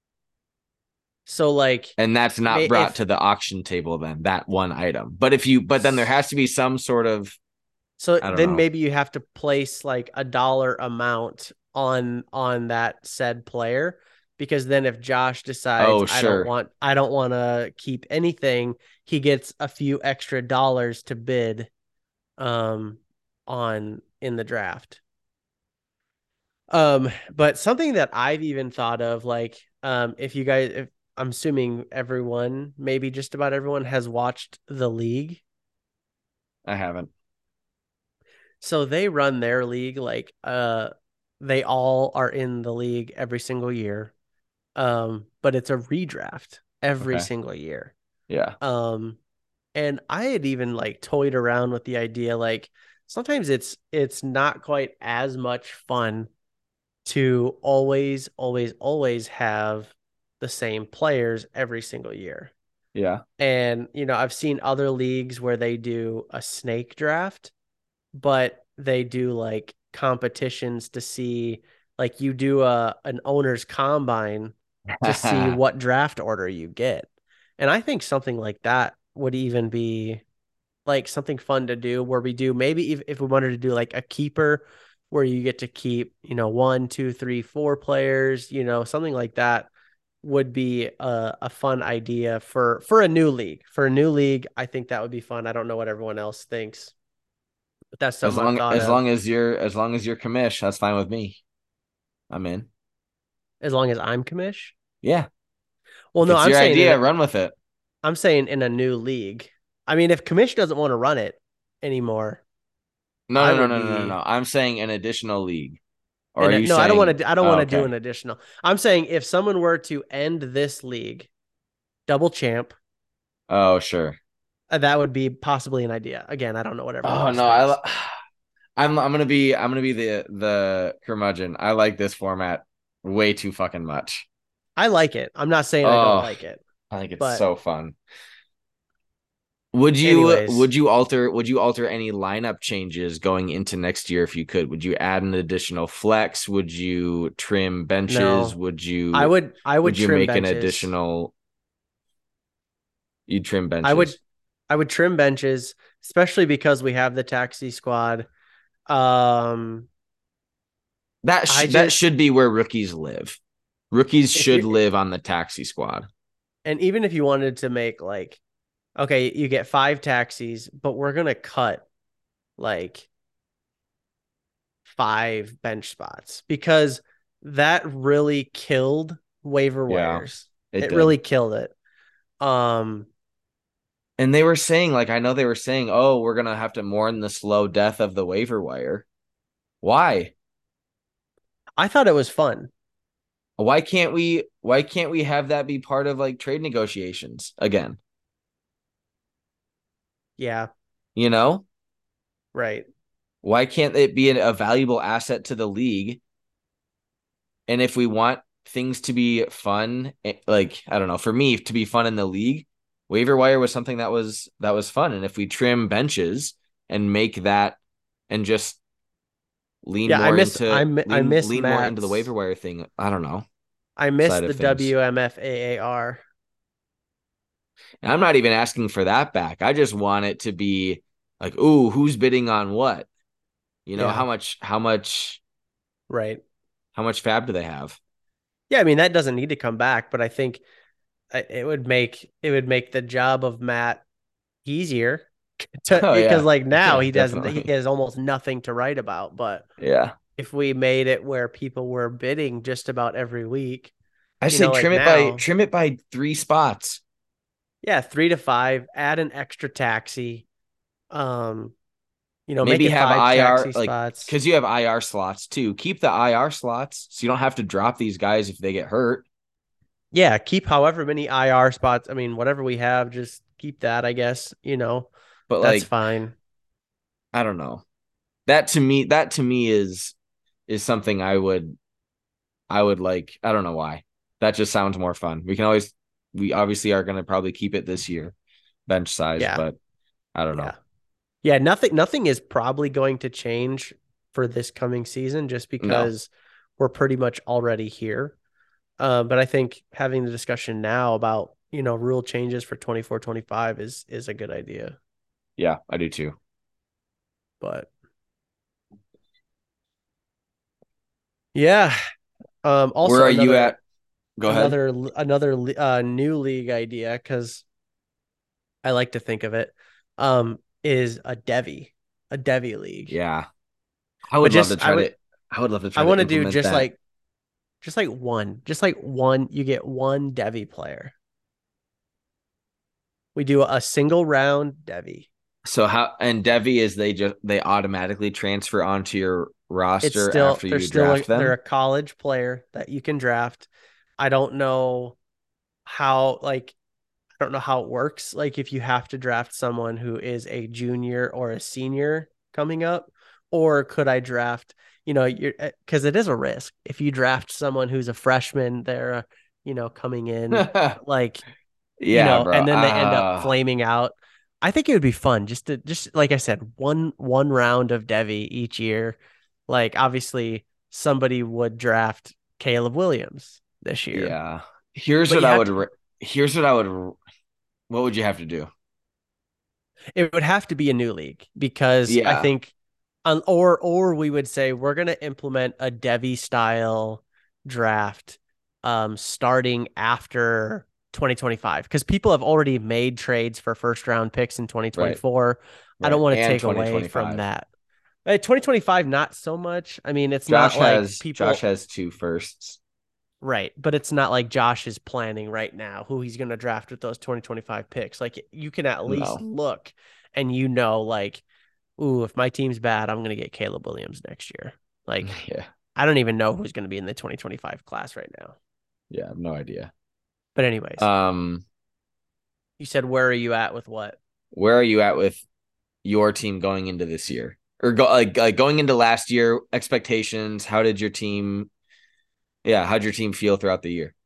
so like And that's not brought if to the auction table then, that one item. But if you but then there has to be some sort of so I don't then know. maybe you have to place like a dollar amount on on that said player, because then if Josh decides Oh, I don't sure. want I don't want to keep anything, he gets a few extra dollars to bid um on in the draft. Um, but something that I've even thought of, like, um, if you guys, if I'm assuming everyone, maybe just about everyone has watched The League. I haven't. So they run their league like, uh, they all are in the league every single year. Um, but it's a redraft every Okay. single year. Yeah. Um, and I had even like toyed around with the idea, like sometimes it's it's not quite as much fun to always, always, always have the same players every single year. Yeah. And, you know, I've seen other leagues where they do a snake draft, but they do like competitions to see, like, you do a an owner's combine to see what draft order you get. And I think something like that would even be like something fun to do, where we do maybe if, if we wanted to do like a keeper where you get to keep, you know, one, two, three, four players, you know, something like that would be a, a fun idea for for a new league. For a new league, I think that would be fun. I don't know what everyone else thinks, but that's As something I've long thought as of. long as you're as long as you're commish, that's fine with me. I'm in. As long as I'm commish. Yeah. Well, If no, it's I'm your saying in idea, a, run with it. I'm saying in a new league. I mean, if commish doesn't want to run it anymore, No, I no, no, would no, no, no, be. no. I'm saying an additional league. Or are And you no, I don't saying want to. I don't oh, want to do okay. an additional. I'm saying if someone were to end this league, double champ, Oh, sure. uh, that would be possibly an idea. Again, I don't know what everyone Oh else no, I thinks. li- I'm I'm gonna be I'm gonna be the the curmudgeon. I like this format way too fucking much. I like it. I'm not saying I don't Oh, like it, I think it's but so fun. Would you anyways, would you alter would you alter any lineup changes going into next year if you could? Would you add an additional flex? Would you trim benches? no, Would I you would. I would would you trim make an benches. additional you trim I would. benches? I would trim benches, especially because we have the taxi squad. Um, That sh I that just should be where rookies live. Rookies if you should live on the taxi squad. and even if you wanted to make like, okay, you get five taxis, but we're gonna cut like five bench spots, because that really killed waiver Yeah, wires. it It did. really killed it. Um, And they were saying, like, I know they were saying, oh, we're gonna have to mourn the slow death of the waiver wire. Why? I thought it was fun. Why can't we why can't we have that be part of like trade negotiations again? Yeah, You know? right. Why can't it be a valuable asset to the league? And if we want things to be fun, eh, like I don't know, for me to be fun in the league, waiver wire was something that was that was fun. And if we trim benches and make that and just lean Yeah, I more miss I into mi- I lean miss lean more into the waiver Matt's. wire thing, I don't know, I miss side the of things. W M F A A R. And I'm not even asking for that back. I just want it to be like, ooh, who's bidding on what? You know, Yeah, how much how much right. how much fab do they have? Yeah, I mean that doesn't need to come back, but I think uh, it would make it would make the job of Matt easier to Oh because yeah. like now Yeah, he doesn't he definitely. has almost nothing to write about. But Yeah. if we made it where people were bidding just about every week, I you say know, like trim it by now, trim it by three spots. yeah, three to five, add an extra taxi, um, you know, make Maybe it have five I R taxi like spots. because you have I R slots too. Keep the I R slots so you don't have to drop these guys if they get hurt. Yeah, keep however many I R spots. I mean, whatever we have, just keep that, I guess, you know, But that's like, fine. I don't know. That to me, that to me is is something I would I would like. I don't know why. That just sounds more fun. We can always we obviously are gonna probably keep it this year, bench size, Yeah. but I don't Yeah. know. Yeah, nothing nothing is probably going to change for this coming season just No. because we're pretty much already here. Uh, but I think having the discussion now about, you know, rule changes for twenty four twenty five is is a good idea. Yeah, I do too. But yeah, um Where also are you another at? Go ahead. another another uh new league idea cuz I like to think of it um is a Devi, a Devi league. Yeah. I But would love to just I try would to I would love to I try to want to do implement just that. like just like one, just like one, you get one Devi player. We do a single round Devi. So how and Devi is they just they automatically transfer onto your It's roster still after they're you still a, draft they're them? a college player that you can draft. I don't know how like I don't know how it works. Like if you have to draft someone who is a junior or a senior coming up, or could I draft, you know, you're because it is a risk. If you draft someone who's a freshman, they're, uh, you know, coming in like, you Yeah, know, bro. and then they end up Uh flaming out. I think it would be fun just to just like I said, one one round of Devi each year. Like obviously somebody would draft Caleb Williams this year, yeah. Here's but what you I have would to. re- here's what I would what would you have to do? It would have to be a new league because I Yeah, think, um, or or we would say we're going to implement a Devi style draft, um, starting after twenty twenty-five because people have already made trades for first round picks in right. twenty twenty-four. I don't Right. want to And take away from twenty twenty-five. that. Uh, twenty twenty-five, not so much. I mean, it's not Josh like has Josh people, has two firsts. right, but it's not like Josh is planning right now who he's going to draft with those twenty twenty-five picks. Like you can at least No. look and you know, like, ooh, if my team's bad, I'm going to get Caleb Williams next year. Like, Yeah. I don't even know who's going to be in the twenty twenty-five class right now. Yeah, I have no idea. But, anyways, Um, you said, where are you at with what? where are you at with your team going into this year? Or go like, like going into last year, expectations, how did your team yeah, how'd your team feel throughout the year?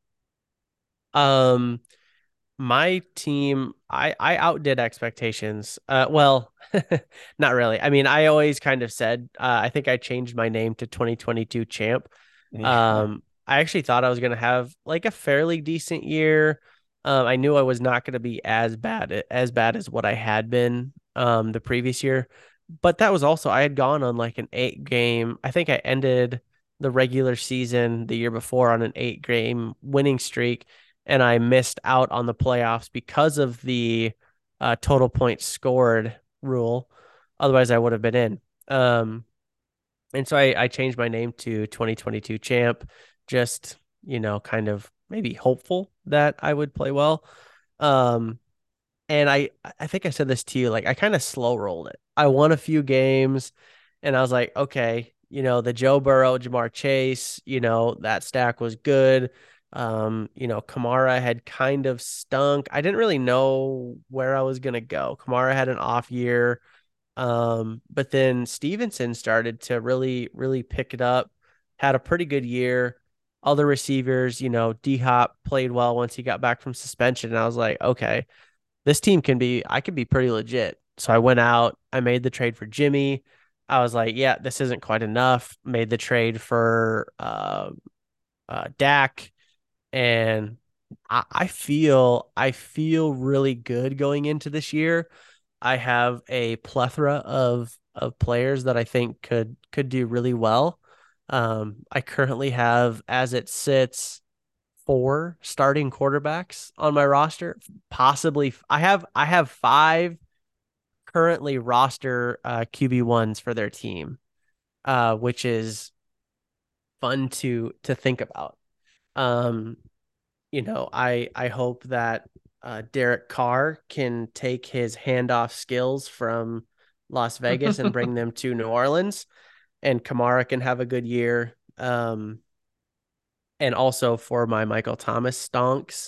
Um, my team, I I outdid expectations. Uh, well, not really. I mean, I always kind of said, uh, I think I changed my name to twenty twenty-two champ. Yeah. Um, I actually thought I was going to have like a fairly decent year. Um, I knew I was not going to be as bad as bad as what I had been um the previous year, but that was also I had gone on like an eight game. I think I ended the regular season the year before on an eight game winning streak, and I missed out on the playoffs because of the uh, total points scored rule. Otherwise, I would have been in. Um, and so I, I changed my name to twenty twenty-two champ, just, you know, kind of maybe hopeful that I would play well. Um, and I I think I said this to you, like I kind of slow rolled it. I won a few games and I was like, okay, you know, the Joe Burrow, Jamar Chase, you know, that stack was good. Um, you know, Kamara had kind of stunk. I didn't really know where I was gonna go. Kamara had an off year. Um, but then Stevenson started to really, really pick it up, had a pretty good year. Other receivers, you know, D Hop played well once he got back from suspension. And I was like, okay, this team can be, I could be pretty legit. So I went out, I made the trade for Jimmy. I was like, yeah, this isn't quite enough. Made the trade for uh, uh, Dak, and I, I feel I feel really good going into this year. I have a plethora of of players that I think could could do really well. Um, I currently have, as it sits, four starting quarterbacks on my roster. Possibly, I have I have five currently roster uh, Q B ones for their team, uh, which is fun to to think about. Um, you know, I I hope that uh, Derek Carr can take his handoff skills from Las Vegas and bring them to New Orleans, and Kamara can have a good year. Um, and also for my Michael Thomas stonks,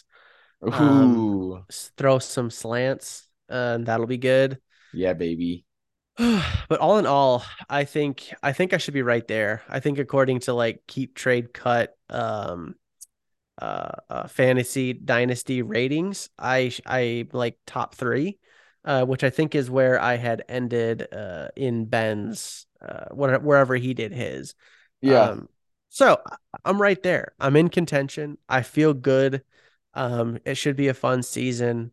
um, Ooh, throw some slants, uh, and that'll be good. yeah, baby. But all in all, I think I think I should be right there. I think according to like Keep Trade Cut, um, uh, uh fantasy dynasty ratings, I I like top three, uh, which I think is where I had ended uh in Ben's uh wherever he did his. Yeah, Um, so I'm right there. I'm in contention. I feel good. Um, it should be a fun season.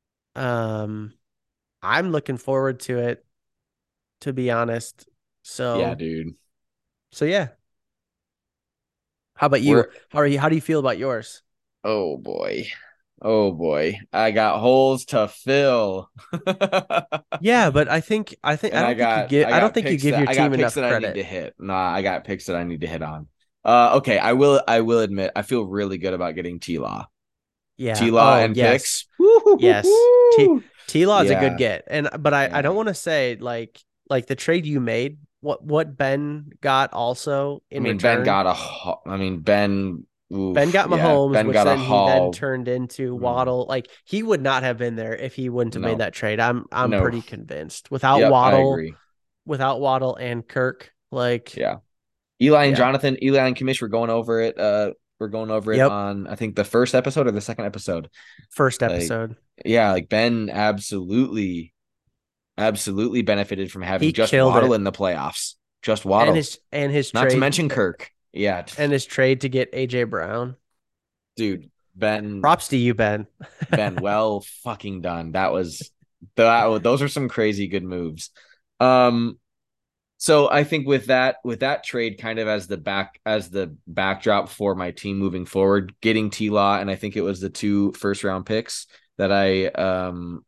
Um, I'm looking forward to it, to be honest. yeah, So dude. so yeah. How about you? We're How are you? How do you feel about yours? oh boy. Oh boy. I got holes to fill. Yeah, but I think I think I And I don't think you got give I I don't got think you picks give that your I team got picks enough that I need credit. to hit. Nah, I got picks that I need to hit on. Uh okay, I will I will admit I feel really good about getting T Law. Yeah. T Law Oh, and yes. picks. Yes. T Woo-hoo-hoo-hoo. T Law is a good Yeah, get. And but I I don't yeah. want to say like like the trade you made, what what Ben got also I in mean Ben return. got a ha- I mean Ben Ben oof, got yeah. Mahomes, Ben which got a then he then haul. turned into Mm, Waddle. Like he would not have been there if he wouldn't have made no. that trade. I'm I'm No. pretty convinced. Without Yep, I Waddle, agree. without Waddle and Kirk, like Yeah. Eli and yeah. Jonathan, Eli and Kamish were going over it. Uh, we're going over it Yep. on I think the first episode or the second episode. First Like, episode. yeah, like Ben absolutely, absolutely benefited from having He just killed Waddle it. in the playoffs. Just And Waddle, his and his not to trade mention Kirk. Yeah, and his trade to get A J Brown. dude, Ben, Props to you, Ben. Ben, well fucking done. That was that. Those are some crazy good moves. Um, So I think with that with that trade kind of as the back as the backdrop for my team moving forward, getting T Law and I think it was the two first round picks that I um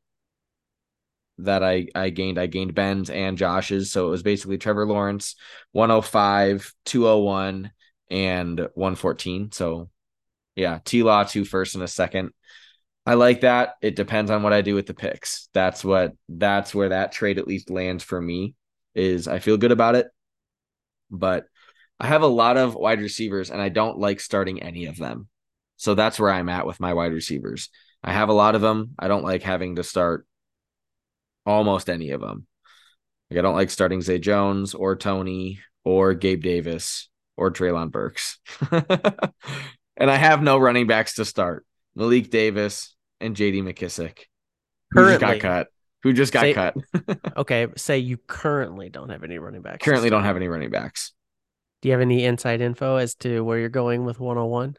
that I I gained. I gained Ben's and Josh's. So it was basically Trevor Lawrence, one oh five, two oh one, and one fourteen. So yeah, T Law two first and a second. I like that. It depends on what I do with the picks. That's what that's where that trade at least lands for me. Is I feel good about it, but I have a lot of wide receivers and I don't like starting any of them. So that's where I'm at with my wide receivers. I have a lot of them. I don't like having to start almost any of them. Like I don't like starting Zay Jones or Tony or Gabe Davis or Traylon Burks. And I have no running backs to start. Malik Davis and J D McKissick, who just got Currently, cut. Who just got say cut. okay, say you currently don't have any running backs to Currently don't start. have any running backs. Do you have any inside info as to where you're going with one oh one?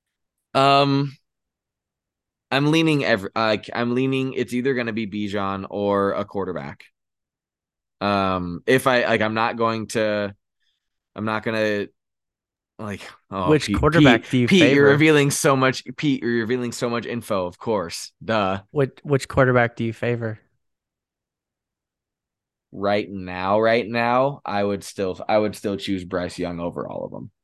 Um, I'm leaning every uh, I'm leaning it's either going to be Bijan or a quarterback. Um if I like I'm not going to I'm not going to like oh Which Pete Pete quarterback do you Pete you're favor? revealing so much Pete you're revealing so much info, of course. Duh. Which which quarterback do you favor? Right now, right now, I would still I would still choose Bryce Young over all of them.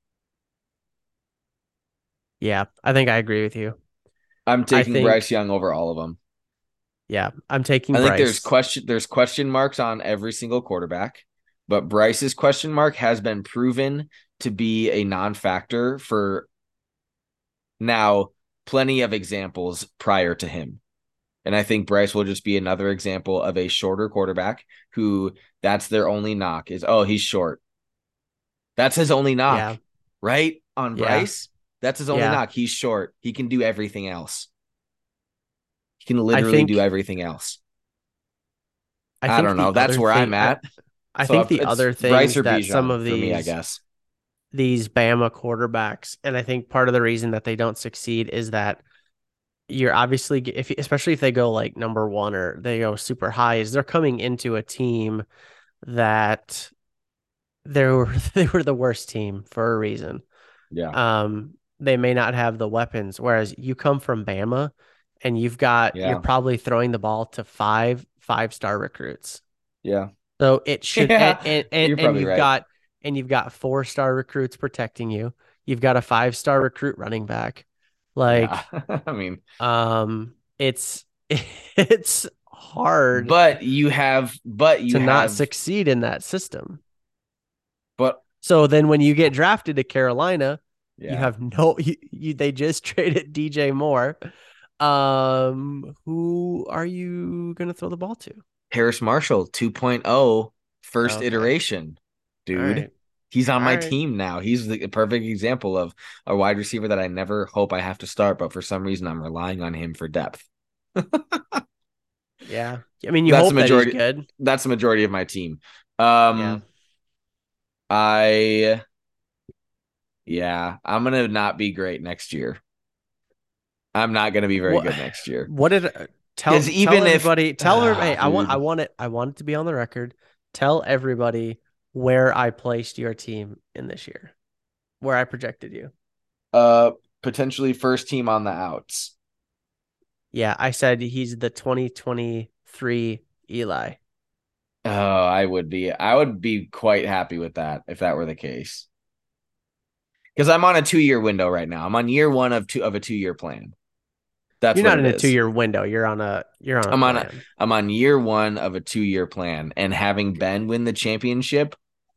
Yeah, I think I agree with you. I'm I taking Bryce think Young over all of them. Yeah, I'm taking I think there's Bryce. question there's question marks on every single quarterback, but Bryce's question mark has been proven to be a non-factor for now plenty of examples prior to him. And I think Bryce will just be another example of a shorter quarterback who that's their only knock is, oh, he's short. That's his only knock, Yeah, right? On yeah, Bryce, that's his only yeah. knock. He's short. He can do everything else. He can I literally do think everything else. I I think don't know. the That's other where thing I'm I at. I think So the it's other Bryce things or that some Bijan of for me, I these guess. these Bama quarterbacks, and I think part of the reason that they don't succeed is that you're obviously if especially if they go like number one or they go super high, is they're coming into a team that they were they were the worst team for a reason. Yeah. Um, they may not have the weapons, whereas you come from Bama and you've got you're Yeah. probably throwing the ball to five five star recruits. Yeah. So it should and Yeah. and and, You're and probably you've right. got and you've got four star recruits protecting you. You've got a five star recruit running back. Yeah. Like, I mean, um, it's it's hard but you have, but to you not have, succeed in that system. but So then when you get drafted to Carolina, you yeah. have no you, you they just traded D J Moore. Um, who are you gonna throw the ball to? Harris Marshall 2.0 first Okay. iteration, All dude. right. He's on All my right. team now. He's the perfect example of a wide receiver that I never hope I have to start, but for some reason I'm relying on him for depth. Yeah. I mean, you That's the hope that he's majority. good. That's the majority of my team. Yeah. Um, I yeah, I'm gonna not be great next year. I'm not gonna be very What good next year what did uh, because tell tell even if, everybody tell her hey, ah, I want I dude, want it I want it to be on the record. Tell everybody where I placed your team in this year, where I projected you. uh, potentially first team on the outs. Yeah, I said he's the twenty twenty-three Eli. Oh, I would be. I would be quite happy with that if that were the case. Because I'm on a two year window right now. I'm on year one of two of a two year plan. That's You're what not it in a is. two-year window. You're on a you're on a I'm on a plan. I'm on year one of a two year plan, and having Ben win the championship,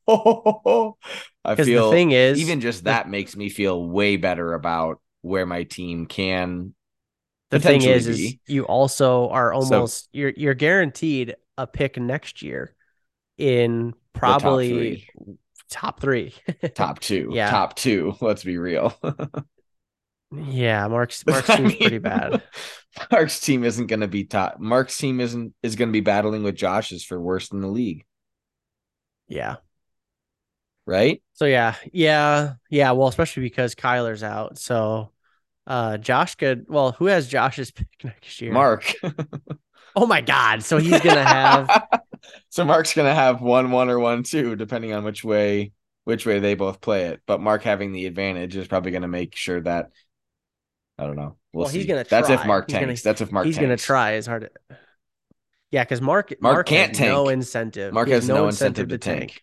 I Because the feel thing is, even just the that makes me feel way better about where my team can the thing potentially is, is be. you also are So almost you're you're guaranteed a pick next year in the top probably three, top three. top two, Yeah. top two. Let's be real. Yeah, Mark's Mark's I team's pretty mean, bad. Mark's team isn't going to be top. Mark's team isn't is going to be battling with Josh's for worst in the league, Yeah. right? So yeah, yeah, yeah. Well, especially because Kyler's out. So uh Josh could well, who has Josh's pick next year? Mark. Oh my God. So he's gonna have So Mark's going to have one one or one two depending on which way which way they both play it. But Mark having the advantage is probably going to make sure that I don't know. We'll well, he's see. gonna That's if try. Mark He's gonna tanks. That's if Mark he's gonna tanks. try as hard. Yeah, because Mark Mark Mark has can't no tank. incentive. Mark He has has no no incentive incentive to to tank. tank.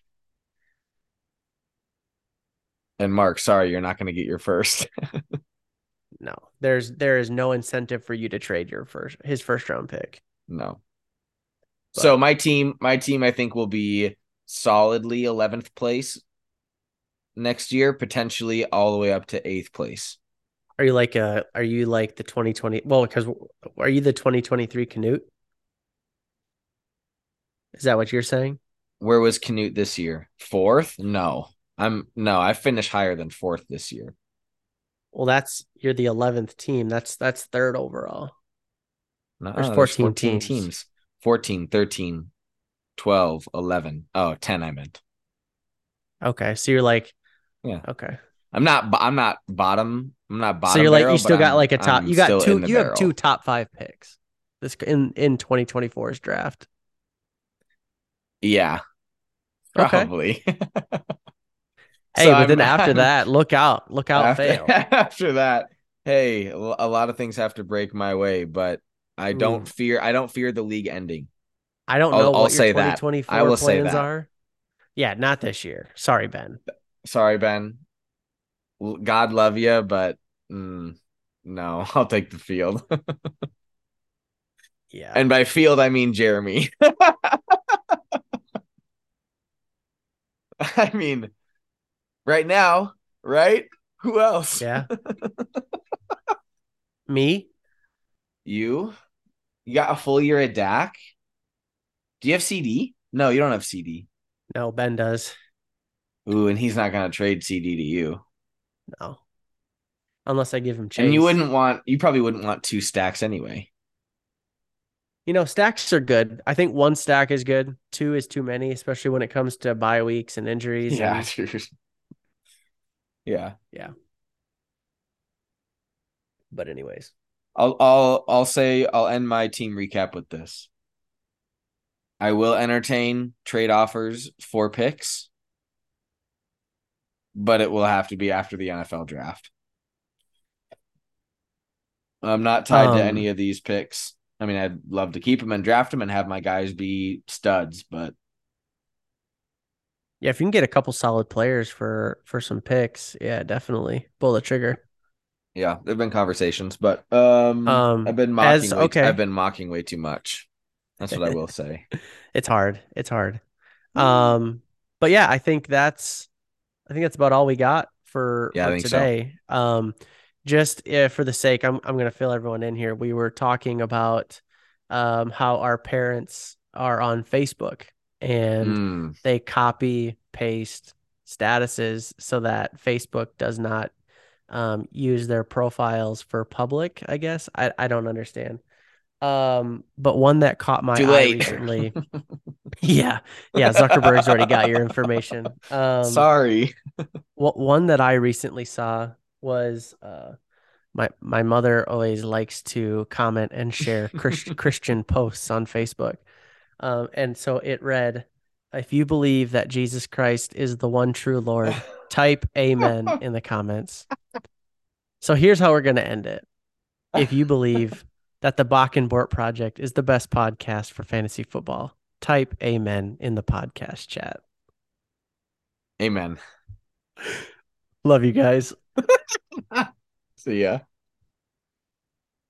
And Mark, sorry, you're not going to get your first. No, there's there is no incentive for you to trade your first his first round pick. No. So But my team, my team, I think will be solidly eleventh place next year, potentially all the way up to eighth place. are you like a are you like the twenty twenty? Well, because are you the twenty twenty-three Canute? Is that what you're saying? Where was Canute this year? Fourth? No, I'm no, I finished higher than fourth this year. Well, that's you're the eleventh team. That's that's third overall. There's No, there's fourteen fourteen teams. teams. fourteen, thirteen, twelve, eleven. Oh, ten I meant. Okay, so you're like Yeah. okay. I'm not I'm not bottom. I'm not So bottom you're like you barrel, but still got I'm like a top. I'm You got still two. in the You have two barrel. top five picks. This in in twenty twenty-four's draft. Yeah, Okay. probably. So Hey, but I'm then after I'm that, look out, look out, after fail. after that, hey, a lot of things have to break my way, but I don't Ooh, fear I don't fear the league ending. I don't I'll know I'll what your say that. I twenty twenty-four will say plans that. are. Yeah, not this year. Sorry, Ben. Sorry, Ben. God love you, but mm, no, I'll take the field. Yeah. And by field, I mean Jeremy. I mean, right now, right? Who else? Yeah. Me? You? You got a full year at Dak? Do you have C D? No, you don't have C D. No, Ben does. Ooh, and he's not going to trade C D to you. No. Unless I give him And you Chase. wouldn't want, you probably wouldn't want two stacks anyway. You know, stacks are good. I think one stack is good. Two is too many, especially when it comes to bye weeks and injuries. Yeah, And dude. Yeah. yeah. But anyways. I'll I'll I'll say I'll end my team recap with this. I will entertain trade offers for picks, but it will have to be after the N F L draft. I'm not tied to Um, any of these picks. I mean, I'd love to keep them and draft them and have my guys be studs, but yeah, if you can get a couple solid players for for some picks, yeah, definitely pull the trigger. yeah, there've been conversations, but um, I've Um, been as mocking way. T- I've okay. been mocking way too much. That's what I will say. It's hard. It's hard. Um, but yeah, I think that's I think that's about all we got for Yeah, I for think so. today. Um, just uh, for the sake, I'm I'm gonna fill everyone in here. We were talking about um how our parents are on Facebook and Mm. they copy paste statuses so that Facebook does not um use their profiles for public, I guess. I I don't understand. Um, but one that caught my Too eye late. recently. Yeah. Yeah, Zuckerberg's already got your information. Um, Sorry. wh- one that I recently saw was uh my my mother always likes to comment and share Christ Christian posts on Facebook. Um, and so it read, if you believe that Jesus Christ is the one true Lord, type amen in the comments. So here's how we're going to end it. If you believe that the Bach and Bort Project is the best podcast for fantasy football, type amen in the podcast chat. Amen. Love you guys. See ya.